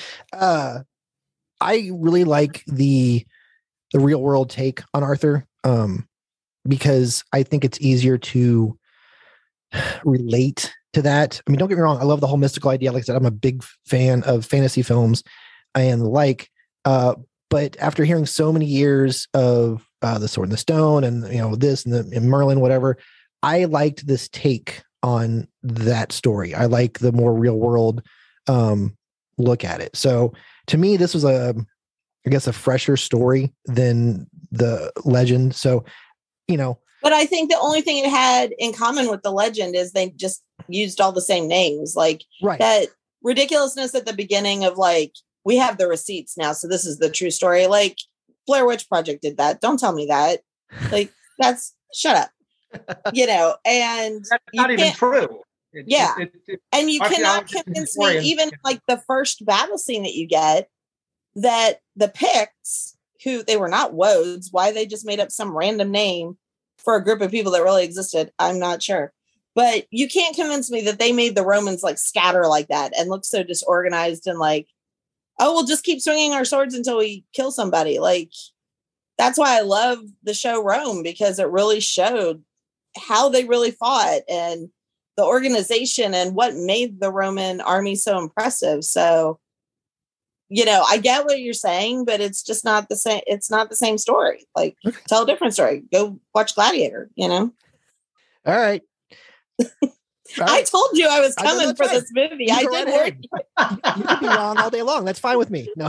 I really like the real world take on Arthur because I think it's easier to relate to that. I mean, don't get me wrong. I love the whole mystical idea. Like I said, I'm a big fan of fantasy films and the like. But after hearing so many years of The Sword and the Stone and, this and Merlin, whatever, I liked this take on that story. I like the more real world look at it. So to me, this was a fresher story than the legend. So, but I think the only thing it had in common with the legend is they just used all the same names, like that ridiculousness at the beginning of like, we have the receipts now. So this is the true story. Like Blair Witch Project did that. Don't tell me that. Like shut up, and that's not even true. And you cannot convince me, even like the first battle scene that you get, that the Picts, who they were not woads, why they just made up some random name for a group of people that really existed, I'm not sure. But you can't convince me that they made the Romans like scatter like that and look so disorganized and like, oh, we'll just keep swinging our swords until we kill somebody. Like, that's why I love the show Rome, because it really showed how they really fought and the organization and what made the Roman army so impressive. So, I get what you're saying, but it's just not the same. It's not the same story. Like, tell a different story. Go watch Gladiator, All right. I told you I was coming for this movie. I did work. You could be wrong all day long. That's fine with me. No.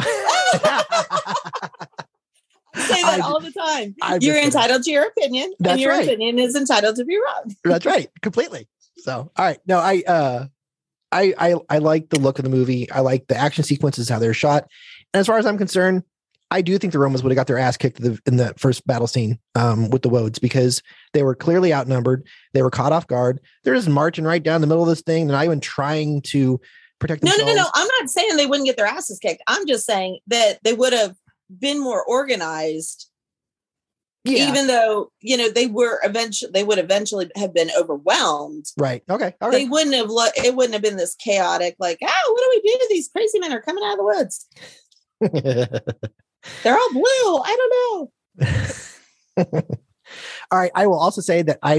I say that all the time. You're entitled to your opinion, and your opinion is entitled to be wrong. That's right. Completely. So, all right. No, I I like the look of the movie. I like the action sequences, how they're shot. And as far as I'm concerned, I do think the Romans would have got their ass kicked in the first battle scene with the Woads, because they were clearly outnumbered. They were caught off guard. They're just marching right down the middle of this thing. They're not even trying to protect themselves. No. I'm not saying they wouldn't get their asses kicked. I'm just saying that they would have been more organized. Yeah. Even though, they would eventually have been overwhelmed. Right. Okay. All right. They wouldn't have it wouldn't have been this chaotic, like, what do we do? These crazy men are coming out of the woods. They're all blue. I don't know. All right. I will also say that I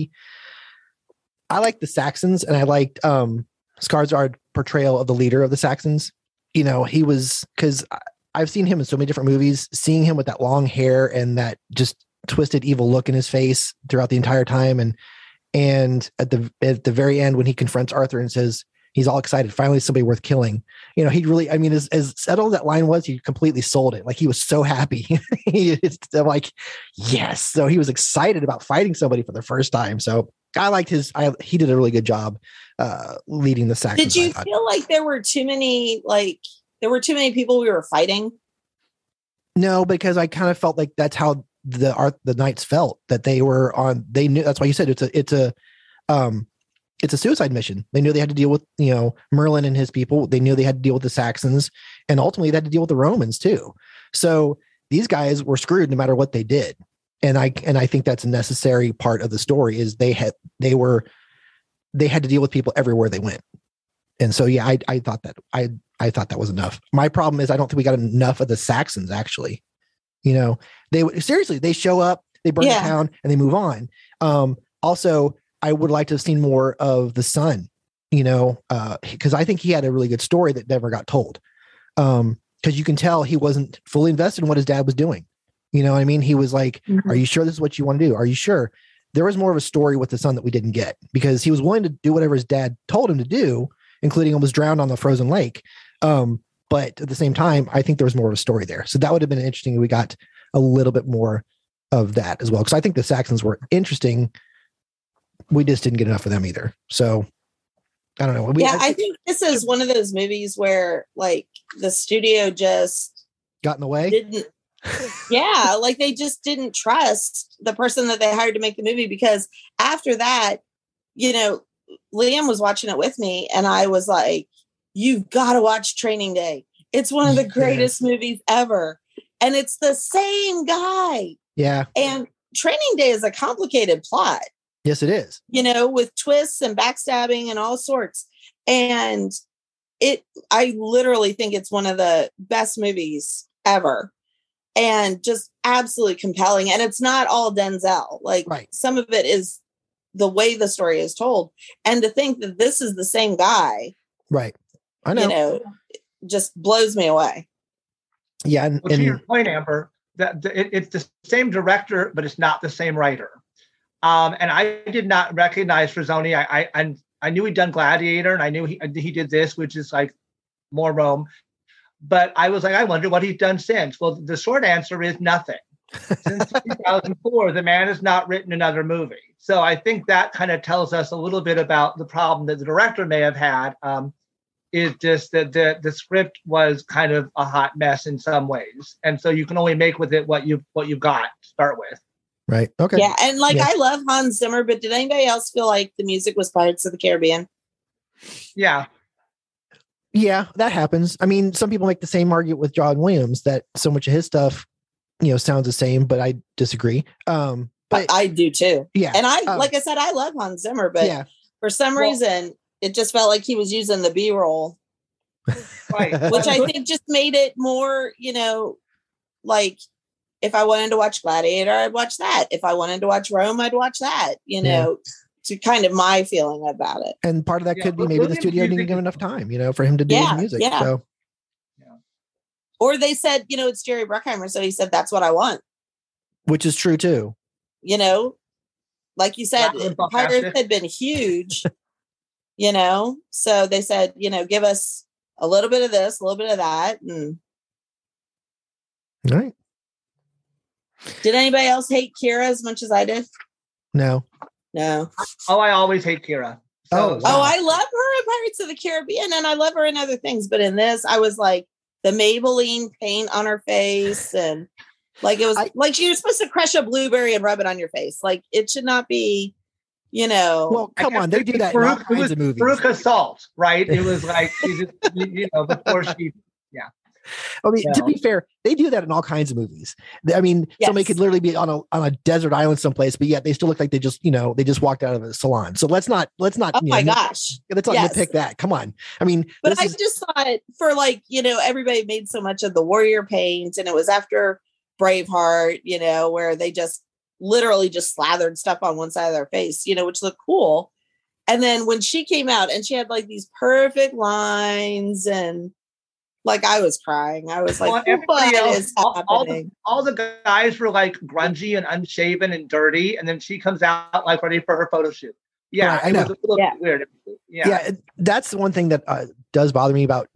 like the Saxons, and I liked Skarsgård's portrayal of the leader of the Saxons. He was, because I've seen him in so many different movies, seeing him with that long hair and that just twisted evil look in his face throughout the entire time. And at the very end, when he confronts Arthur and says he's all excited, finally somebody worth killing, he really, as settled that line was, he completely sold it. Like, he was so happy. It's like, yes. So he was excited about fighting somebody for the first time. So I liked he did a really good job leading the Saxons. Did you feel like there were too many people we were fighting? No, because I kind of felt like that's how the knights felt, that they knew. That's why you said it's a suicide mission. They knew they had to deal with, Merlin and his people. They knew they had to deal with the Saxons, and ultimately they had to deal with the Romans too. So these guys were screwed no matter what they did. And I think that's a necessary part of the story, is they had to deal with people everywhere they went. And so, yeah, I thought that was enough. My problem is I don't think we got enough of the Saxons, actually. They show up, they burn the town, and they move on. Also, I would like to have seen more of the son, because I think he had a really good story that never got told. Because you can tell he wasn't fully invested in what his dad was doing. You know what I mean? He was like, Are you sure this is what you want to do? Are you sure? There was more of a story with the son that we didn't get, because he was willing to do whatever his dad told him to do, including almost drowned on the frozen lake. But at the same time, I think there was more of a story there. So that would have been interesting if we got a little bit more of that as well. Because I think the Saxons were interesting. We just didn't get enough of them either. So I don't know. I think this is one of those movies where, like, the studio just got in the way. Like, they just didn't trust the person that they hired to make the movie, because after that, Liam was watching it with me, and I was like, you've got to watch Training Day. It's one of the greatest movies ever. And it's the same guy. Yeah. And Training Day is a complicated plot. Yes, it is. With twists and backstabbing and all sorts. And I literally think it's one of the best movies ever. And just absolutely compelling. And it's not all Denzel. Like, some of it is the way the story is told. And to think that this is the same guy. Right. I know. Just blows me away. Yeah. And to your point, Amber, that it's the same director, but it's not the same writer. And I did not recognize Frazzoni. I knew he'd done Gladiator, and I knew he did this, which is like more Rome. But I was like, I wonder what he's done since. Well, the short answer is nothing. Since 2004, the man has not written another movie. So I think that kind of tells us a little bit about the problem that the director may have had. Is just that the script was kind of a hot mess in some ways, and so you can only make with it what you've got to start with. Right. Okay. Yeah, and I love Hans Zimmer, but did anybody else feel like the music was Pirates of the Caribbean? Yeah. Yeah, that happens. I mean, some people make the same argument with John Williams that so much of his stuff, sounds the same, but I disagree. But I do too. Yeah. And like I said, I love Hans Zimmer, but for some reason, it just felt like he was using the B-roll, right? Which I think just made it more, like, if I wanted to watch Gladiator, I'd watch that. If I wanted to watch Rome, I'd watch that, to kind of my feeling about it. And part of that could be maybe the studio didn't give him enough time, for him to do his music. Yeah. So. Or they said, it's Jerry Bruckheimer. So he said, that's what I want. Which is true too. Like you said, Pirates had been huge, so they said, give us a little bit of this, a little bit of that. And all right. Did anybody else hate Kira as much as I did? No. Oh, I always hate Kira. So, Oh, I love her in Pirates of the Caribbean, and I love her in other things. But in this, I was like the Maybelline paint on her face, and like it was like you're supposed to crush a blueberry and rub it on your face. Like it should not be, you know. Well, come on, they do that in all kinds of movies. Veruca Salt, right? It was like she just, before she, yeah. I mean, to be fair, they do that in all kinds of movies. I mean, somebody could literally be on a desert island someplace, but yet they still look like they just walked out of a salon. So let's not. Oh my gosh, let's not nitpick that. Come on. I mean, but I just thought for like, everybody made so much of the warrior paint, and it was after Braveheart, where they just literally just slathered stuff on one side of their face, which looked cool. And then when she came out and she had like these perfect lines, and like I was crying. I was like, what is happening? All the guys were like grungy and unshaven and dirty, and then she comes out like ready for her photo shoot. Yeah, right, I know. It was a little weird. Yeah, that's the one thing that does bother me about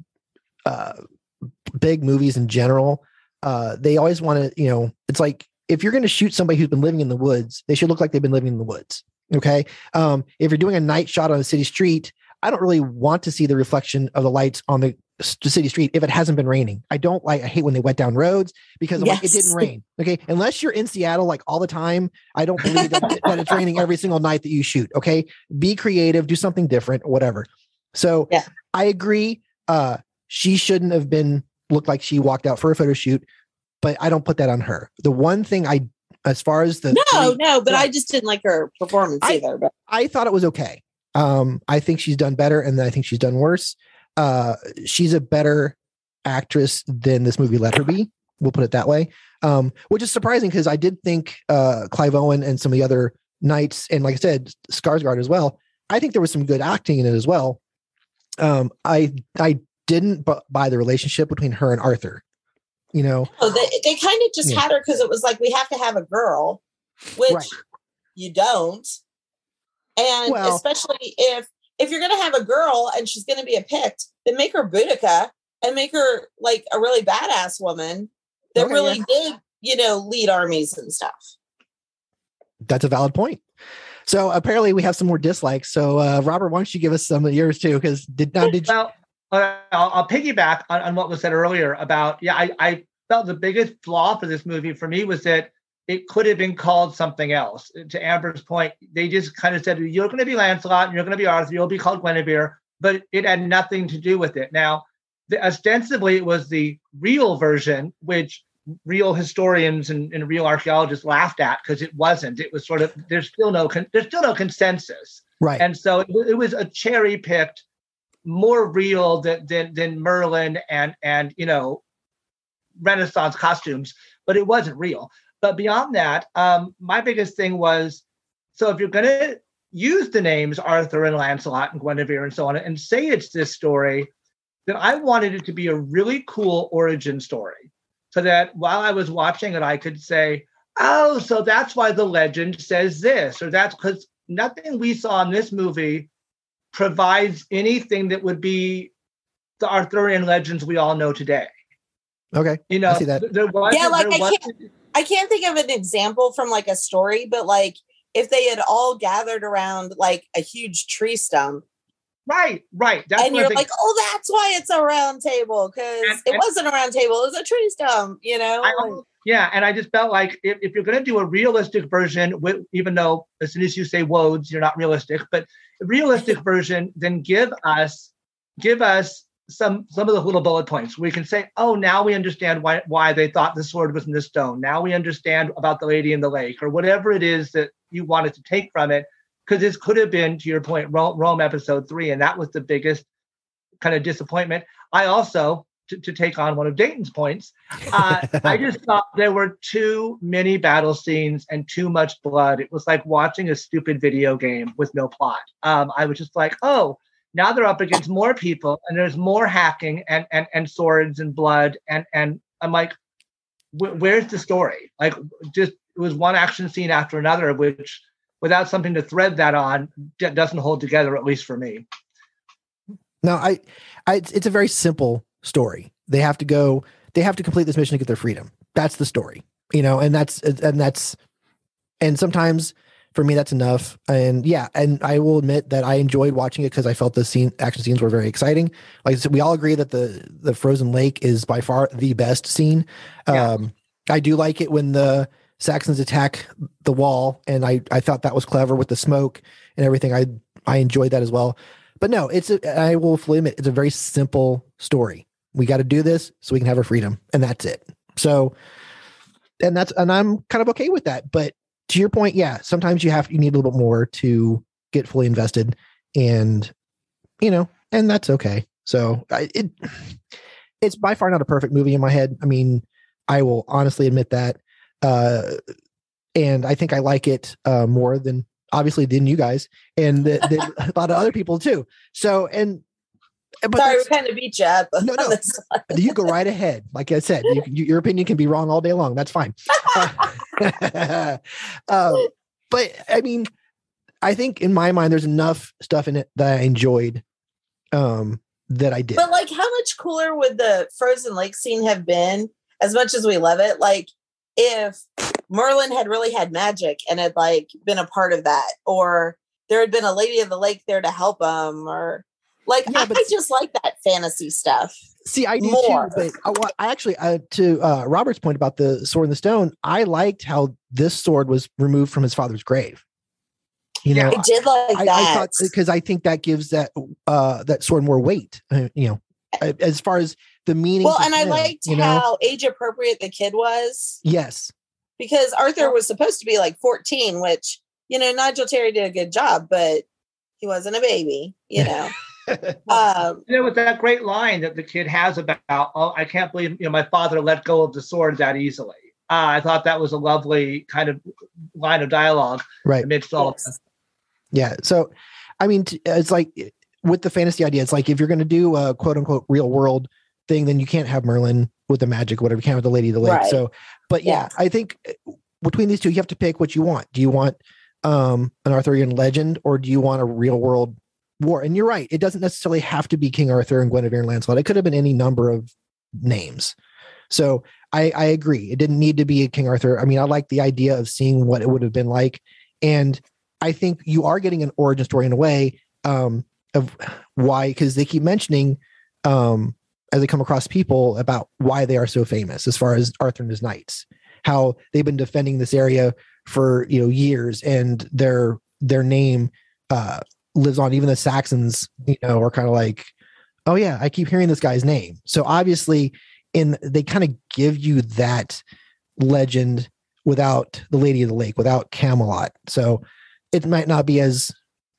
big movies in general. They always want to, it's like if you're going to shoot somebody who's been living in the woods, they should look like they've been living in the woods. Okay. If you're doing a night shot on a city street, I don't really want to see the reflection of the lights on the city street if it hasn't been raining. I hate when they wet down roads because like, it didn't rain. Okay. Unless you're in Seattle, like all the time, I don't believe that it's raining every single night that you shoot. Okay. Be creative, do something different, whatever. So I agree. She shouldn't have looked like she walked out for a photo shoot, but I don't put that on her. The one thing as far as the but I just didn't like her performance either. But I thought it was okay. I think she's done better, and I think she's done worse. She's a better actress than this movie let her be. We'll put it that way. Which is surprising because I did think Clive Owen and some of the other knights, and like I said, Skarsgård as well. I think there was some good acting in it as well. I didn't buy the relationship between her and Arthur. They kind of just had her because it was like we have to have a girl, which you don't. And especially if you're going to have a girl and she's going to be a Pict, then make her Boudica and make her like a really badass woman that did, lead armies and stuff. That's a valid point. So apparently we have some more dislikes. So Robert, why don't you give us some of yours too? Because I'll piggyback on what was said earlier about, I felt the biggest flaw for this movie for me was that it could have been called something else. To Amber's point, they just kind of said, you're going to be Lancelot and you're going to be Arthur, you'll be called Guinevere, but it had nothing to do with it. Now, ostensibly, it was the real version, which real historians and real archaeologists laughed at because it wasn't. It was sort of, there's still no consensus. Right. And so it was a cherry-picked, more real than Merlin and Renaissance costumes, but it wasn't real. But beyond that, my biggest thing was, so if you're going to use the names Arthur and Lancelot and Guinevere and so on, and say it's this story, then I wanted it to be a really cool origin story. So that while I was watching it, I could say, oh, so that's why the legend says this, or that's because nothing we saw in this movie provides anything that would be the Arthurian legends we all know today. Okay. I see that. I can't think of an example from like a story, but like if they had all gathered around like a huge tree stump. Right. And you're like, oh, that's why it's a round table, because it wasn't a round table, it was a tree stump, And I just felt like if you're going to do a realistic version, even though as soon as you say woads, you're not realistic, but a realistic version, then give us some of the little bullet points. We can say, oh, now we understand why they thought the sword was in the stone. Now we understand about the lady in the lake, or whatever it is that you wanted to take from it. Because this could have been, to your point, Rome episode 3, and that was the biggest kind of disappointment. I also, to take on one of Dayton's points, I just thought there were too many battle scenes and too much blood. It was like watching a stupid video game with no plot. I was just like, oh, now they're up against more people, and there's more hacking and swords and blood, and I'm like, where's the story? Like, just it was one action scene after another, which, without something to thread that on, doesn't hold together, at least for me. No, it's a very simple story. They have to complete this mission to get their freedom. That's the story, and sometimes For me, that's enough. And yeah, and I will admit that I enjoyed watching it because I felt the action scenes were very exciting. Like I said, we all agree that the frozen lake is by far the best scene. Yeah. I do like it when the Saxons attack the wall, and I thought that was clever with the smoke and everything. I enjoyed that as well. But no, I will fully admit, it's a very simple story. We got to do this so we can have our freedom, and that's it. So, and I'm kind of okay with that. But to your point, yeah, sometimes you need a little bit more to get fully invested, and and that's okay. So it's by far not a perfect movie in my head. I mean, I will honestly admit that. And I think I like it more than you guys, and than a lot of other people too. So, but sorry, we kind of beat you up. No, you go right ahead. Like I said, your opinion can be wrong all day long. That's fine. But I mean, I think in my mind, there's enough stuff in it that I enjoyed. That I did. But like, how much cooler would the frozen lake scene have been? As much as we love it, like if Merlin had really had magic and had like been a part of that, or there had been a lady of the lake there to help him, or like, yeah, I just like that fantasy stuff. See, I do more. Too, but I actually, to Robert's point about the sword in the stone, I liked how this sword was removed from his father's grave. I did like that. I thought, because I think that gives that sword more weight. As far as the meaning. Well, and I liked how age appropriate the kid was. Yes, because Arthur was supposed to be like 14, which Nigel Terry did a good job, but he wasn't a baby. With that great line that the kid has about, "Oh, I can't believe my father let go of the sword that easily." I thought that was a lovely kind of line of dialogue, right, amidst all of this. Yeah. So, I mean, it's like with the fantasy idea, it's like if you're going to do a quote unquote real world thing, then you can't have Merlin with the magic, whatever. You can't have the Lady of the Lake. Right. So, but yeah, I think between these two, you have to pick what you want. Do you want an Arthurian legend, or do you want a real world war? And you're right. It doesn't necessarily have to be King Arthur and Guinevere and Lancelot. It could have been any number of names. So I agree. It didn't need to be a King Arthur. I mean, I like the idea of seeing what it would have been like. And I think you are getting an origin story in a way of why, because they keep mentioning as they come across people about why they are so famous as far as Arthur and his knights, how they've been defending this area for years, and their name lives on. Even the Saxons, are kind of like, oh yeah, I keep hearing this guy's name. So obviously, they kind of give you that legend without the Lady of the Lake, without Camelot. So it might not be as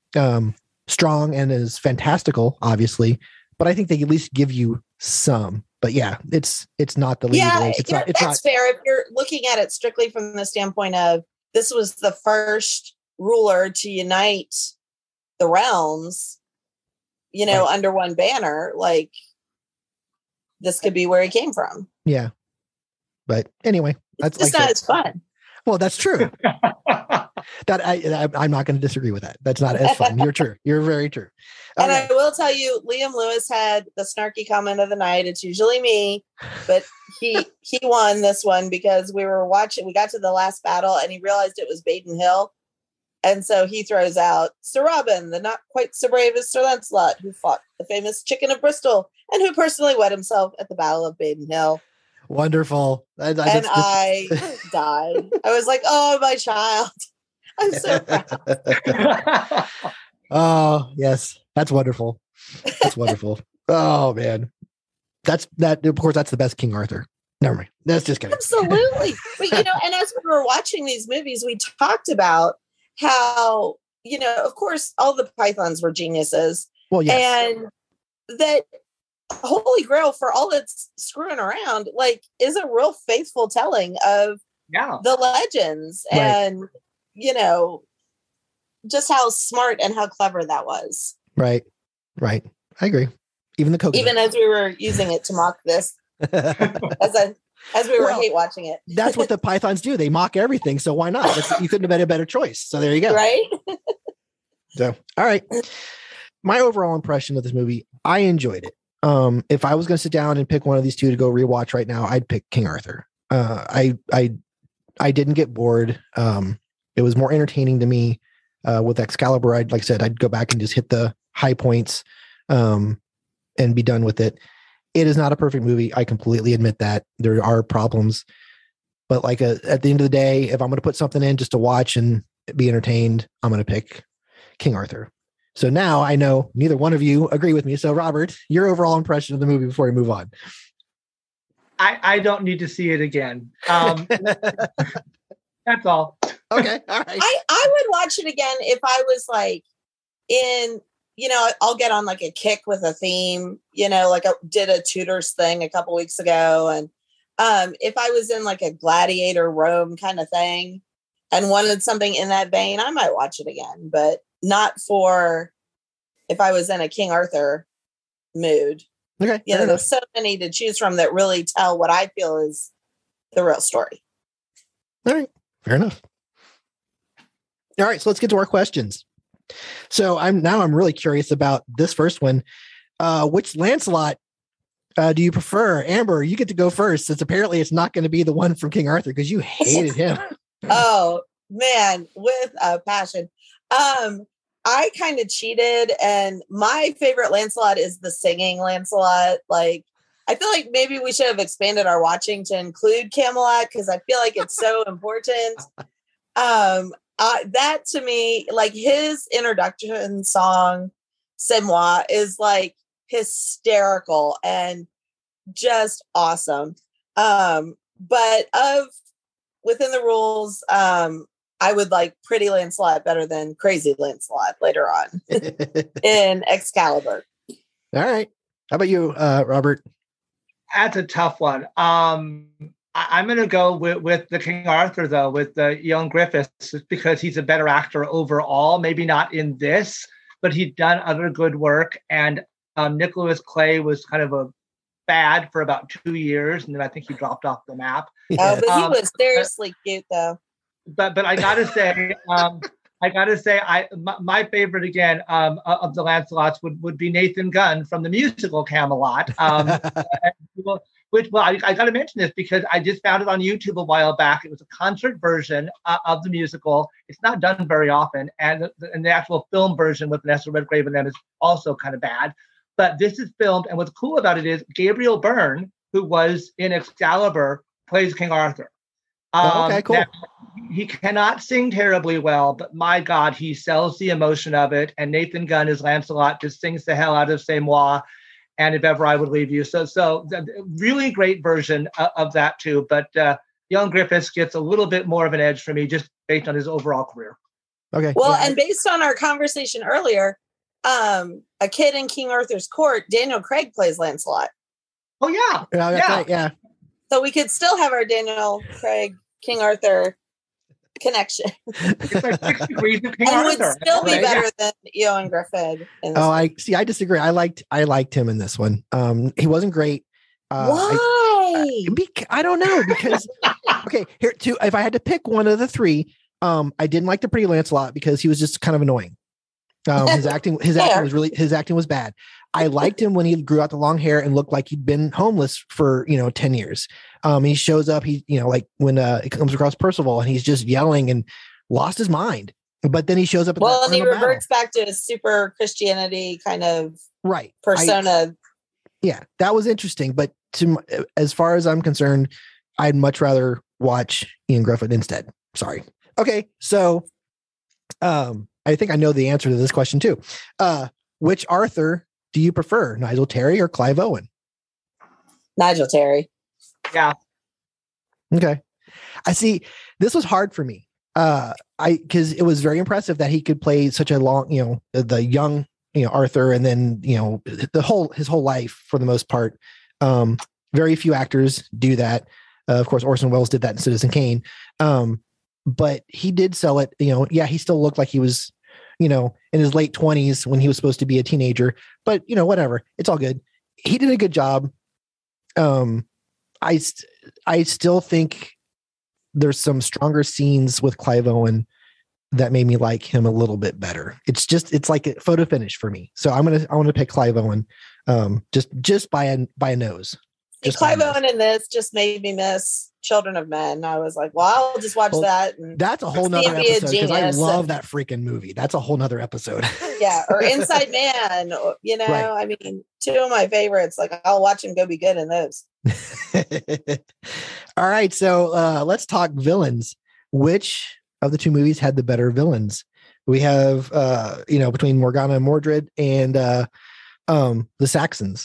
strong and as fantastical, obviously, but I think they at least give you some. But yeah, it's not the Lady of the Lake. It's that's fair. If you're looking at it strictly from the standpoint of this was the first ruler to unite the realms, right, under one banner, like this could be where he came from. Yeah. But anyway, that's just not as fun. Well, that's true. That I'm not going to disagree with that. That's not as fun. You're true. You're very true. And I will tell you, Liam Lewis had the snarky comment of the night. It's usually me, but he won this one because we got to the last battle and he realized it was Baden Hill. And so he throws out Sir Robin, the not quite so brave as Sir Lancelot, who fought the famous Chicken of Bristol and who personally wet himself at the Battle of Baden Hill. Wonderful. I died. I was like, oh, my child. I'm so proud. Oh, yes. That's wonderful. That's wonderful. Oh, man. Of course, that's the best King Arthur. Never mind. That's just kidding. Absolutely. But, and as we were watching these movies, we talked about how, of course, all the Pythons were geniuses. Well, yes. And that Holy Grail, for all its screwing around, like, is a real faithful telling of the legends. Right. And, just how smart and how clever that was. Right. I agree. Even the coconut. Even as we were using it to mock this, as we were hate watching it. That's what the Pythons do. They mock everything. So why not? You couldn't have had a better choice. So there you go. Right. So, all right. My overall impression of this movie, I enjoyed it. If I was going to sit down and pick one of these two to go rewatch right now, I'd pick King Arthur. I didn't get bored. It was more entertaining to me. With Excalibur, I'd go back and just hit the high points and be done with it. It is not a perfect movie. I completely admit that there are problems, but at the end of the day, if I'm going to put something in just to watch and be entertained, I'm going to pick King Arthur. So now I know neither one of you agree with me. So Robert, your overall impression of the movie before we move on. I don't need to see it again. That's all. Okay. All right. I would watch it again if I was I'll get on a kick with a theme, I did a Tudors thing a couple weeks ago. And if I was in a Gladiator Rome kind of thing and wanted something in that vein, I might watch it again, but not for if I was in a King Arthur mood. Okay. There's so many to choose from that really tell what I feel is the real story. All right. Fair enough. All right. So let's get to our questions. So I'm really curious about this first one. Which Lancelot do you prefer? Amber, you get to go first, since apparently it's not going to be the one from King Arthur because you hated him. Oh man, with a passion. I kind of cheated, and my favorite Lancelot is the singing Lancelot. I feel like maybe we should have expanded our watching to include Camelot because I feel like it's so important. That to me, his introduction song, C'est Moi, is hysterical and just awesome. But within the rules, I would like Pretty Lancelot better than Crazy Lancelot later on in Excalibur. All right. How about you, Robert? That's a tough one. I'm going to go with the King Arthur, though, with Ioan Gruffudd, because he's a better actor overall. Maybe not in this, but he'd done other good work. And Nicholas Clay was kind of a bad for about 2 years, and then I think he dropped off the map. Oh, but he was seriously cute, though. But I gotta say, my favorite again of the Lancelots would be Nathan Gunn from the musical Camelot. I got to mention this because I just found it on YouTube a while back. It was a concert version of the musical. It's not done very often, and the actual film version with Vanessa Redgrave and them is also kind of bad. But this is filmed, and what's cool about it is Gabriel Byrne, who was in Excalibur, plays King Arthur. Okay, cool. He cannot sing terribly well, but my God, he sells the emotion of it. And Nathan Gunn as Lancelot just sings the hell out of C'est Moi, and If Ever I Would Leave You. So really great version of that too. But Ioan Gruffudd gets a little bit more of an edge for me just based on his overall career. Okay. Well, and based on our conversation earlier, a kid in King Arthur's court, Daniel Craig plays Lancelot. Oh yeah. That's right, yeah. So we could still have our Daniel Craig King Arthur connection. It's like 6 degrees of King and Arthur. would still be better than Ioan Gruffudd. I disagree. I liked him in this one. He wasn't great. Why? I don't know, because okay, here too. If I had to pick one of the three, I didn't like the Pretty Lancelot because he was just kind of annoying. His acting was bad. I liked him when he grew out the long hair and looked like he'd been homeless for 10 years. He shows up, when it comes across Percival and he's just yelling and lost his mind. But then he shows up. And he reverts back to his super Christianity kind of persona. That was interesting. But as far as I'm concerned, I'd much rather watch Ioan Gruffudd instead. Sorry. Okay, so I think I know the answer to this question too. Which Arthur do you prefer, Nigel Terry or Clive Owen? Nigel Terry. Yeah. Okay. I see. This was hard for me. Because it was very impressive that he could play such a long, the young, Arthur, and then, his whole life for the most part. Very few actors do that. Of course, Orson Welles did that in Citizen Kane. But he did sell it. He still looked like he was, in his late 20s when he was supposed to be a teenager. But whatever, it's all good. He did a good job. I still think there's some stronger scenes with Clive Owen that made me like him a little bit better. It's like a photo finish for me. So I want to pick Clive Owen, just by a nose. Clive Owen in this just made me miss Children of Men. I was like, well, I'll just watch that. And that's a whole nother episode because I love that freaking movie. That's a whole nother episode. Yeah, or Inside Man. You know, right. I mean, two of my favorites. Like, I'll watch him go be good in those. All right, so let's talk villains. Which of the two movies had the better villains? We have, between Morgana and Mordred and the Saxons.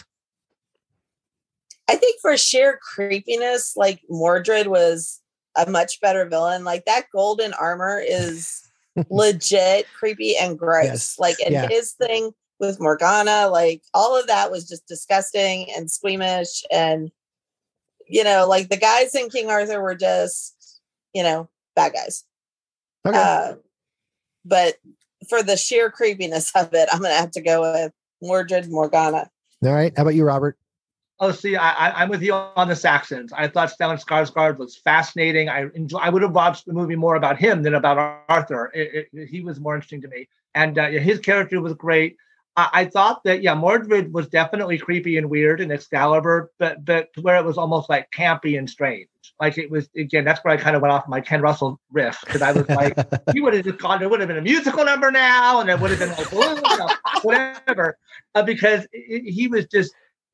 I think for sheer creepiness, like Mordred was a much better villain. Like that golden armor is legit creepy and gross. Yes. Like, and his thing with Morgana, like all of that was just disgusting and squeamish. And, like the guys in King Arthur were just, bad guys. Okay. But for the sheer creepiness of it, I'm going to have to go with Mordred Morgana. All right. How about you, Robert? Oh, see, I'm with you on the Saxons. I thought Stellan Skarsgård was fascinating. I would have watched the movie more about him than about Arthur. He was more interesting to me. And his character was great. I thought that, Mordred was definitely creepy and weird in Excalibur, but to where it was almost like campy and strange. Like it was, again, that's where I kind of went off my Ken Russell riff, because I was like, he would have just gone, there would have been a musical number now, and it would have been like, whatever, because he was just,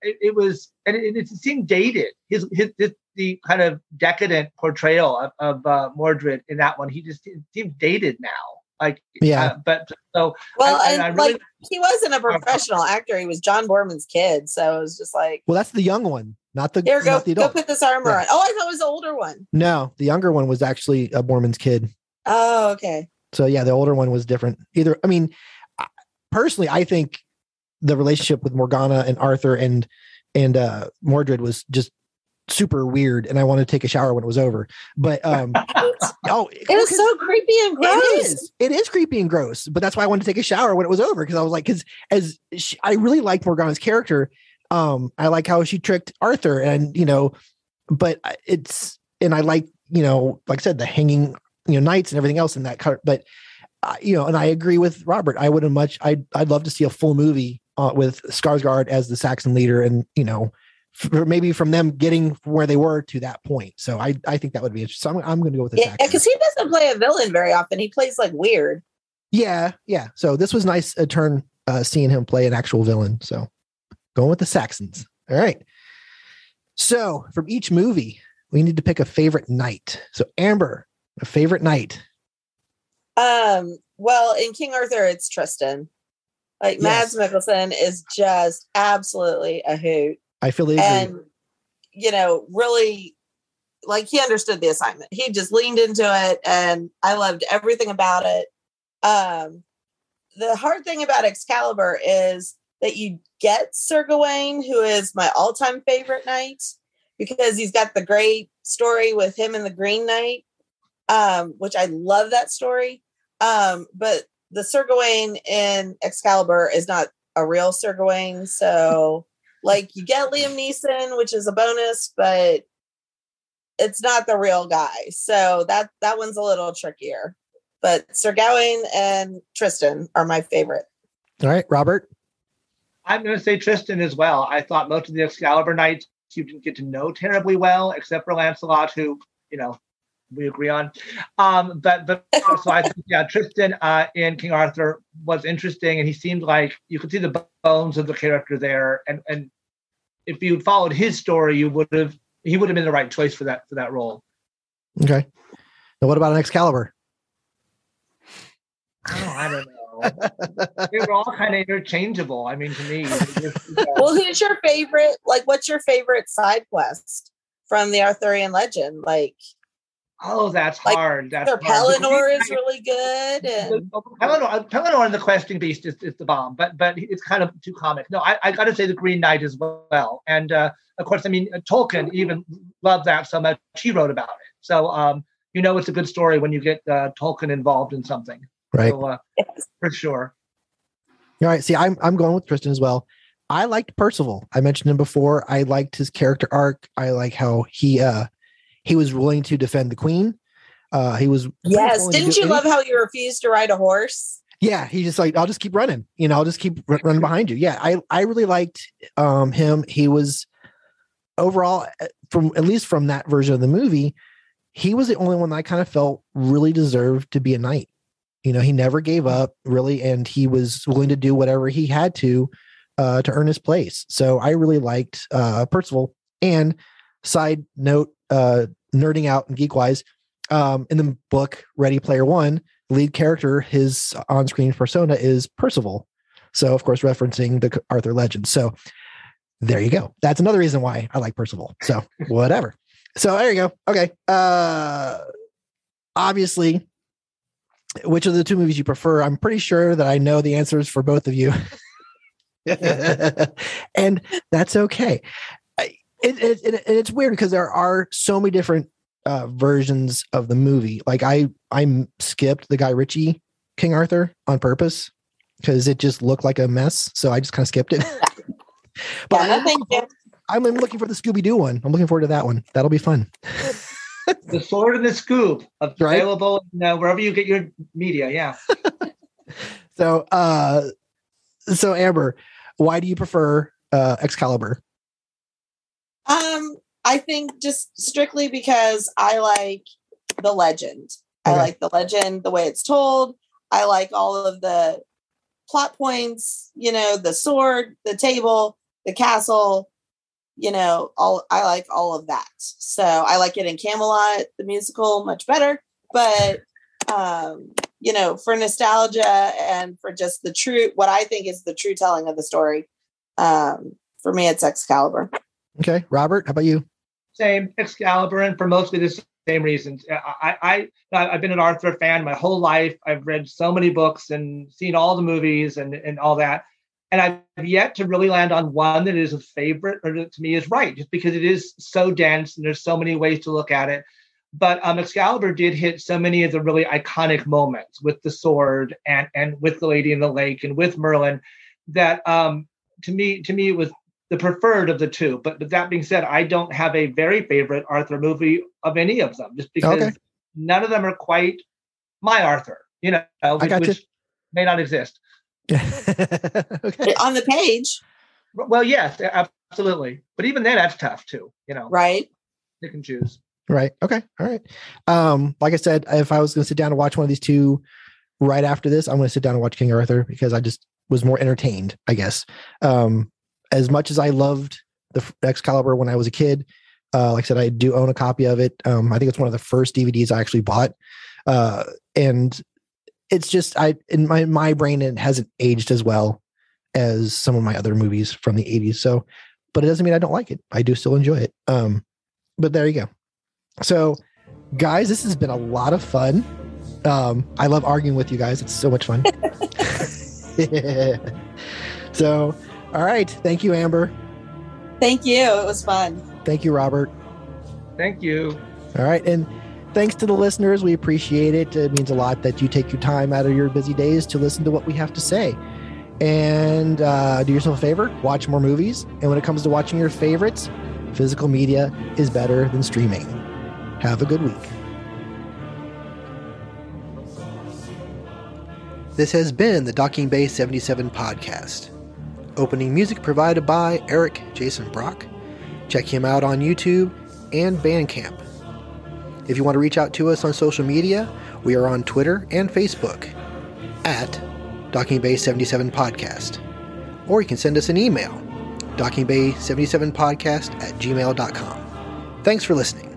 it seemed dated. The kind of decadent portrayal of Mordred in that one, he just seemed dated now. Like, but so well, I really, like he wasn't a professional actor. He was John Borman's kid, so it was just like, well, that's the young one, not the. Here, go put this armor on. Oh, I thought it was the older one. No, the younger one was actually a Borman's kid. Oh, okay. So the older one was different. Personally, I think the relationship with Morgana and Arthur and Mordred was just super weird, and I wanted to take a shower when it was over. But it was so creepy and gross. It is creepy and gross, but that's why I wanted to take a shower when it was over, because I was like, I really liked Morgana's character. I like how she tricked Arthur, and but I like like I said, the hanging knights and everything else in that cut. But and I agree with Robert. I'd love to see a full movie with Skarsgård as the Saxon leader, and maybe from them getting from where they were to that point. So I think that would be interesting. So I'm going to go with the Saxons. Yeah, because he doesn't play a villain very often. He plays like weird. Yeah. So this was nice a turn seeing him play an actual villain. So going with the Saxons. All right. So from each movie, we need to pick a favorite knight. So Amber, a favorite knight. Well, in King Arthur, it's Tristan. Like Mads Mikkelsen is just absolutely a hoot. I feel agree. And, really, like, he understood the assignment. He just leaned into it, and I loved everything about it. The hard thing about Excalibur is that you get Sir Gawain, who is my all-time favorite knight, because he's got the great story with him and the Green Knight, which I love that story. But the Sir Gawain in Excalibur is not a real Sir Gawain, so... Like, you get Liam Neeson, which is a bonus, but it's not the real guy. So that one's a little trickier. But Sir Gawain and Tristan are my favorite. All right, Robert? I'm going to say Tristan as well. I thought most of the Excalibur knights you didn't get to know terribly well, except for Lancelot, who, we agree on. But so I think, Tristan in King Arthur was interesting, and he seemed like you could see the bones of the character there. And if you'd followed his story, he would have been the right choice for that role. Okay. Now, what about an Excalibur? Oh, I don't know. They were all kind of interchangeable. I mean, to me. Well, who's your favorite? Like, what's your favorite side quest from the Arthurian legend? Like. Oh, that's hard. That's Pellinor is really good. And... Pellinor and the questing beast is the bomb, but it's kind of too comic. No, I got to say the Green Knight as well. And of course, I mean, Tolkien even loved that so much he wrote about it. So it's a good story when you get Tolkien involved in something. Right. So, for sure. All right. See, I'm going with Tristan as well. I liked Percival. I mentioned him before. I liked his character arc. I like how he was willing to defend the queen. He was. Yes. Didn't you love how he refused to ride a horse? Yeah. He just like, I'll just keep running. I'll just keep running behind you. Yeah. I really liked him. He was overall, at least from that version of the movie, he was the only one that I kind of felt really deserved to be a knight. You know, he never gave up really, and he was willing to do whatever he had to earn his place. So I really liked Percival. And side note, nerding out and geek wise, in the book Ready Player One, lead character, his on-screen persona is Percival. So of course, referencing the Arthur legend. So there you go. That's another reason why I like Percival. So whatever. So there you go. Okay. Obviously, which of the two movies you prefer? I'm pretty sure that I know the answers for both of you. And that's okay. It's weird because there are so many different versions of the movie. Like I skipped the Guy Ritchie King Arthur on purpose because it just looked like a mess. So I just kind of skipped it. But I'm looking for the Scooby-Doo one. I'm looking forward to that one. That'll be fun. The Sword and the Scoop, available wherever you get your media. Yeah. So Amber, why do you prefer Excalibur? I think just strictly because I like the legend. Okay. I like the legend, the way it's told. I like all of the plot points, the sword, the table, the castle, I like all of that. So I like it in Camelot, the musical, much better. But, for nostalgia and for just what I think is the true telling of the story, for me, it's Excalibur. Okay. Robert, how about you? Same, Excalibur, and for mostly the same reasons. I've been an Arthur fan my whole life. I've read so many books and seen all the movies and all that. And I've yet to really land on one that is a favorite, or to me is right, just because it is so dense and there's so many ways to look at it. But Excalibur did hit so many of the really iconic moments with the sword and with the Lady in the Lake and with Merlin that to me it was the preferred of the two. But that being said, I don't have a very favorite Arthur movie of any of them, just because none of them are quite my Arthur, which may not exist. Okay. On the page. Well, yes, absolutely. But even then, that's tough too, Right. You can choose. Right. Okay. All right. Like I said, if I was going to sit down and watch one of these two right after this, I'm going to sit down and watch King Arthur because I just was more entertained, I guess. As much as I loved the Excalibur when I was a kid, like I said, I do own a copy of it. I think it's one of the first DVDs I actually bought. And it's just, in my brain, it hasn't aged as well as some of my other movies from the 80s. So, but it doesn't mean I don't like it. I do still enjoy it. But there you go. So guys, this has been a lot of fun. I love arguing with you guys. It's so much fun. So, all right. Thank you, Amber. Thank you. It was fun. Thank you, Robert. Thank you. All right. And thanks to the listeners. We appreciate it. It means a lot that you take your time out of your busy days to listen to what we have to say. And do yourself a favor, watch more movies. And when it comes to watching your favorites, physical media is better than streaming. Have a good week. This has been the Docking Bay 77 podcast. Opening music provided by Eric Jason Brock. Check him out on YouTube and Bandcamp. If you want to reach out to us on social media, we are on Twitter and Facebook at Docking Bay 77 Podcast. Or you can send us an email, dockingbay77podcast@gmail.com. Thanks for listening.